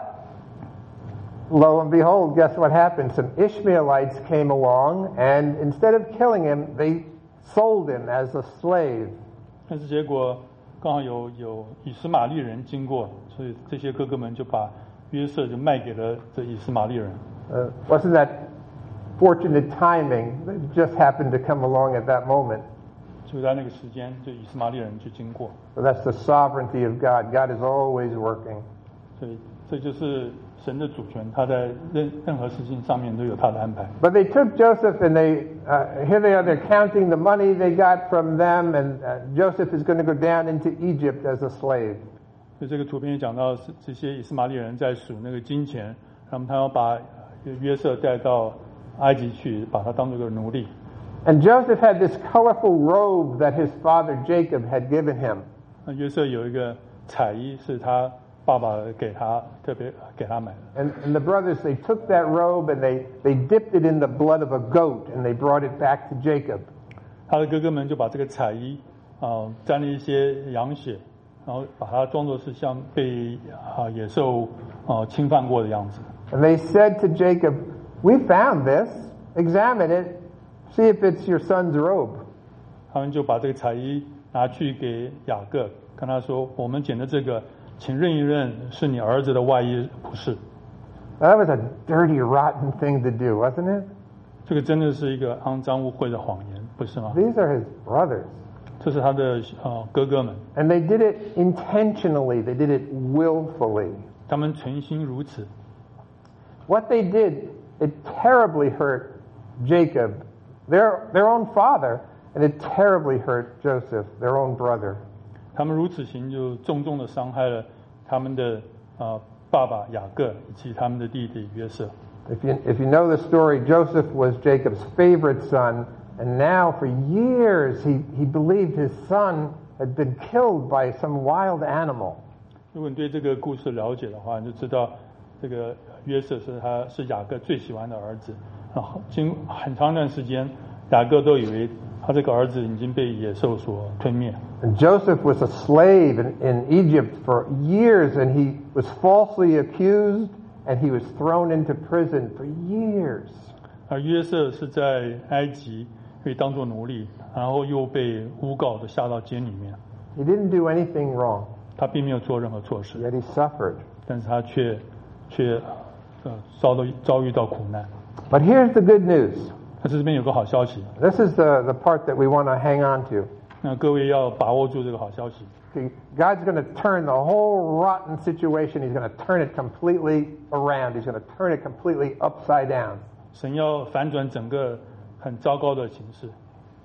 [SPEAKER 2] lo and behold, guess what happened? Some Ishmaelites came along, and instead of killing him, they sold him as a slave.
[SPEAKER 1] 但是结果刚好有有以实玛利人经过，所以这些哥哥们就把约瑟就卖给了这以实玛利人。
[SPEAKER 2] Uh, wasn't that fortunate timing? They just happened to come along at that moment.
[SPEAKER 1] 就在那个时间，就以实玛利人去经过，
[SPEAKER 2] So that's the sovereignty of God. God is always working.
[SPEAKER 1] 所以这就是神的主权，他在任任何事情上面都有他的安排。
[SPEAKER 2] But they took Joseph and they, uh, here they are, they're counting the money they got from them, and uh, Joseph is going to go down into Egypt as a slave.
[SPEAKER 1] 所以这个图片也讲到是这些以实玛利人在数那个金钱，那么他要把约瑟带到埃及去，把他当做一个奴隶。
[SPEAKER 2] And Joseph had this colorful robe that his father Jacob had given him.
[SPEAKER 1] 那约瑟有一个彩衣，是他爸爸给他特别给他买的。
[SPEAKER 2] And, and the brothers, they took that robe and they, they dipped it in the blood of a goat and they brought it back to Jacob.
[SPEAKER 1] 他的哥哥们就把这个彩衣啊、呃、沾了一些羊血，然后把它装作是像被啊、呃、野兽啊、呃、侵犯过的样子。
[SPEAKER 2] And they said to Jacob, "We found this. Examine it. See if it's your son's robe."
[SPEAKER 1] 他们就把这个彩衣拿去给雅各，跟他说：“我们捡的这个，请认一认，是你儿子的外衣，不是。”
[SPEAKER 2] That was a dirty, rotten thing to do, wasn't it?
[SPEAKER 1] 这个真的是一个肮脏污秽的谎言，不是吗？
[SPEAKER 2] These are his brothers.
[SPEAKER 1] 这是他的呃哥哥们，
[SPEAKER 2] And they did it intentionally. They did it willfully.
[SPEAKER 1] 他们存心如此。
[SPEAKER 2] What they did, it terribly hurt Jacob, their, their own father, and it terribly hurt Joseph, their own brother.
[SPEAKER 1] 他们如此行，就重重的伤害了他们的呃爸爸雅各以及他们的弟弟约瑟。
[SPEAKER 2] If you, if you know the story, Joseph was Jacob's favorite son, And now for years he, he believed his son had been killed by some wild animal.
[SPEAKER 1] 如果你对这个故事了解的话，你就知道这个约瑟是他是雅各最喜欢的儿子。然后经很长一段时间，雅各都以为他这个儿子已经被野兽所吞灭。
[SPEAKER 2] And Joseph was a slave in, in Egypt for years, and he was falsely accused, and he was thrown into prison for years.
[SPEAKER 1] 而约瑟是在埃及被当作奴隶，然后又被诬告的下到监里面。
[SPEAKER 2] He didn't do anything wrong.
[SPEAKER 1] 他并没有做任何错事，
[SPEAKER 2] Yet he suffered.
[SPEAKER 1] 但是他却却呃遭到遭遇到苦难。
[SPEAKER 2] But here's the good news.
[SPEAKER 1] 但是这边有个好消息，
[SPEAKER 2] This is the, the part that we want to hang on to.
[SPEAKER 1] 那各位要把握住这个好消息。
[SPEAKER 2] Okay, God's going to turn the whole rotten situation, he's going to turn it completely around. He's going to turn it completely upside down.
[SPEAKER 1] 神要反转整个很糟糕的形势。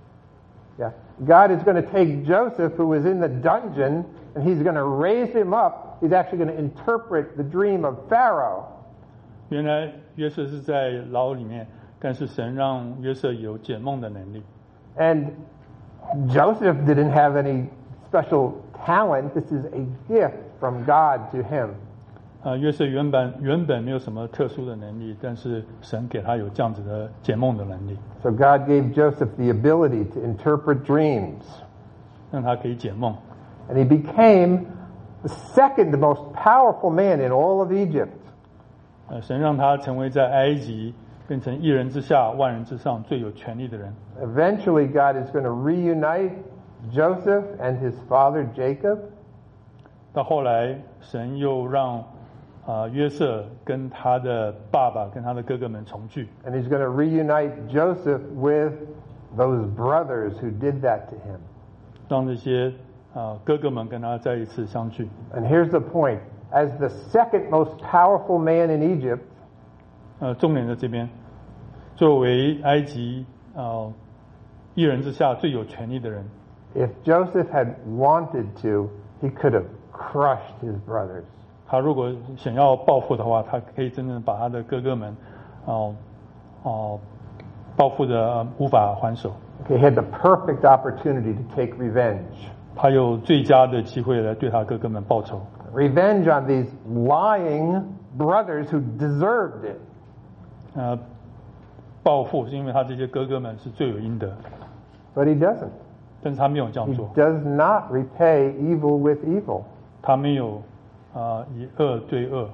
[SPEAKER 2] Yeah. God is going to take Joseph, who was in the dungeon, and he's going to raise him up. He's actually going to interpret the dream of Pharaoh.
[SPEAKER 1] 原来约瑟是在牢里面，但是神让约瑟有解梦的能力。
[SPEAKER 2] And Joseph didn't have any special talent. This is a gift from God to him.
[SPEAKER 1] 啊，约瑟原本原本没有什么特殊的能力，但是神给他有这样子的解梦的能力，
[SPEAKER 2] So God gave Joseph the ability to interpret dreams.
[SPEAKER 1] 让他可以解梦。
[SPEAKER 2] And he became the second most powerful man in all of Egypt.
[SPEAKER 1] 呃，神让他成为在埃及变成一人之下万人之上最有权力的人。
[SPEAKER 2] Eventually, God is going to reunite Joseph and his father Jacob.
[SPEAKER 1] 到后来，神又让啊、呃、约瑟跟他的爸爸跟他的哥哥们重聚，
[SPEAKER 2] And he's going to reunite Joseph with those brothers who did that to him.
[SPEAKER 1] 让这些啊、呃哥哥们跟他再一次相聚。
[SPEAKER 2] And here's the point. As the second most powerful man in Egypt,
[SPEAKER 1] 呃，重点在这边，作为埃及啊、呃、一人之下最有权力的人，
[SPEAKER 2] if Joseph had wanted to, he could have crushed his brothers.
[SPEAKER 1] 他如果想要报复的话，他可以真正把他的哥哥们，哦、呃、哦、呃、报复的、呃、无法还手。
[SPEAKER 2] Okay, he had the perfect opportunity to take revenge.
[SPEAKER 1] 他有最佳的机会来对他哥哥们报仇。
[SPEAKER 2] Revenge on these lying brothers who deserved it.
[SPEAKER 1] 呃，报复是因为他这些哥哥们是罪有应得，
[SPEAKER 2] But he doesn't.
[SPEAKER 1] 但是他没有这样
[SPEAKER 2] He
[SPEAKER 1] 做，
[SPEAKER 2] does not repay evil with evil.
[SPEAKER 1] 他没有啊、呃、以恶对恶。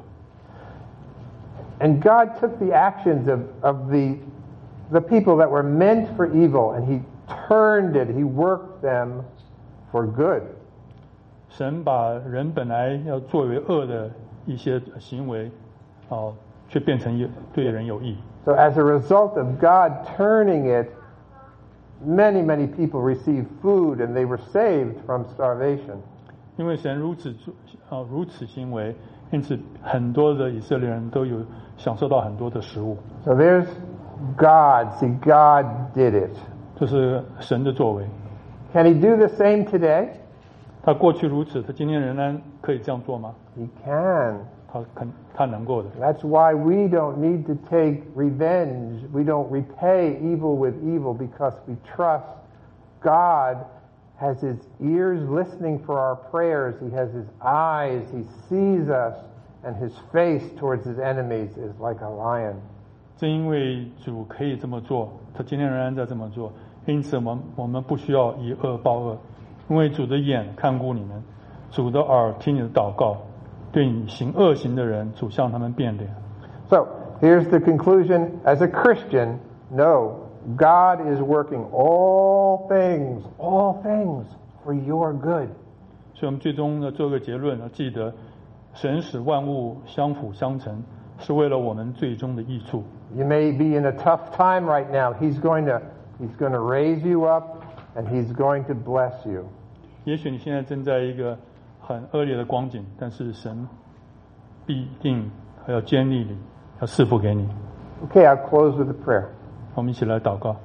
[SPEAKER 2] And God took the actions of, of the, the people that were meant for evil and he turned it, he worked them for good.
[SPEAKER 1] 神把人本来要作为恶的一些行为，哦、呃，却变成有对人有益。
[SPEAKER 2] So as a result of God turning it, many, many people received food and they were saved from starvation.
[SPEAKER 1] 因为神如此做，呃，如此行为，因此很多的以色列人都有享受到很多的食物。
[SPEAKER 2] So there's God. See, God did it.
[SPEAKER 1] 这是神的作为。
[SPEAKER 2] Can he do the same today?
[SPEAKER 1] 他过去如此，他今天仍然可以这样做吗？
[SPEAKER 2] He can.
[SPEAKER 1] 他肯，他能够的。
[SPEAKER 2] That's why we don't need to take revenge. We don't repay evil with evil because we trust God has his ears listening for our prayers. He has his eyes. He sees us. And his face towards his enemies is like a lion.
[SPEAKER 1] 正因为主可以这么做，他今天仍然在这么做，因此我们我们不需要以恶报恶，因为主的眼看顾你们，主的耳听你的祷告，对你行恶行的人，主向他们变脸。
[SPEAKER 2] So here's the conclusion. As a Christian, no, God is working all things, all things for your good.
[SPEAKER 1] 所以我们最终呢做个结论，要记得神使万物相辅相成，是为了我们最终的益处。
[SPEAKER 2] You may be in a tough time right now. He's going to, he's going to raise you up and he's going to bless you.
[SPEAKER 1] 也许你现在正在一个很恶劣的光景，但是神必定还要坚立你，要赐福给你。
[SPEAKER 2] Okay, I'll close with a prayer.
[SPEAKER 1] 我们一起来祷告。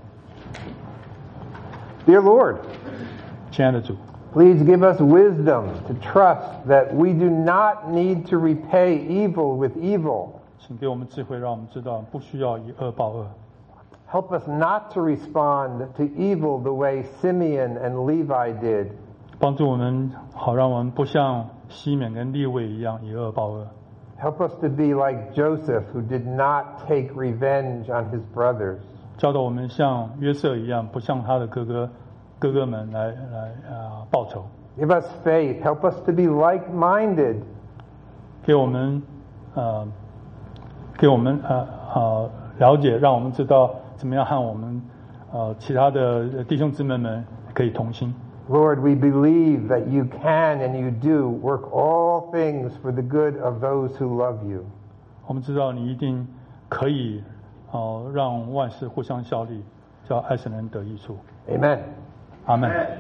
[SPEAKER 2] Dear Lord,
[SPEAKER 1] 亲爱的主，
[SPEAKER 2] please give us wisdom to trust that we do not need to repay evil with evil.
[SPEAKER 1] 请给我们智慧，让我们知道不需要以恶报恶。
[SPEAKER 2] Help us not to respond to evil the way Simeon and Levi did.
[SPEAKER 1] 帮助我们，好让我们不像西缅跟利未一样以恶报恶。
[SPEAKER 2] Help us to be like Joseph, who did not take revenge on his brothers.
[SPEAKER 1] 教导我们像约瑟一样，不像他的哥哥哥哥们来来啊报仇。
[SPEAKER 2] Give us faith. Help us to be like-minded.
[SPEAKER 1] 给我们呃，给我们呃呃了解，让我们知道怎么样和我们呃其他的弟兄姊妹们可以同心。
[SPEAKER 2] Lord, we believe that you can and you do work all things for the good of those who love you.
[SPEAKER 1] 我们知道你一定可以呃让万事互相效力，叫爱神人得益处。
[SPEAKER 2] Amen.
[SPEAKER 1] 阿们。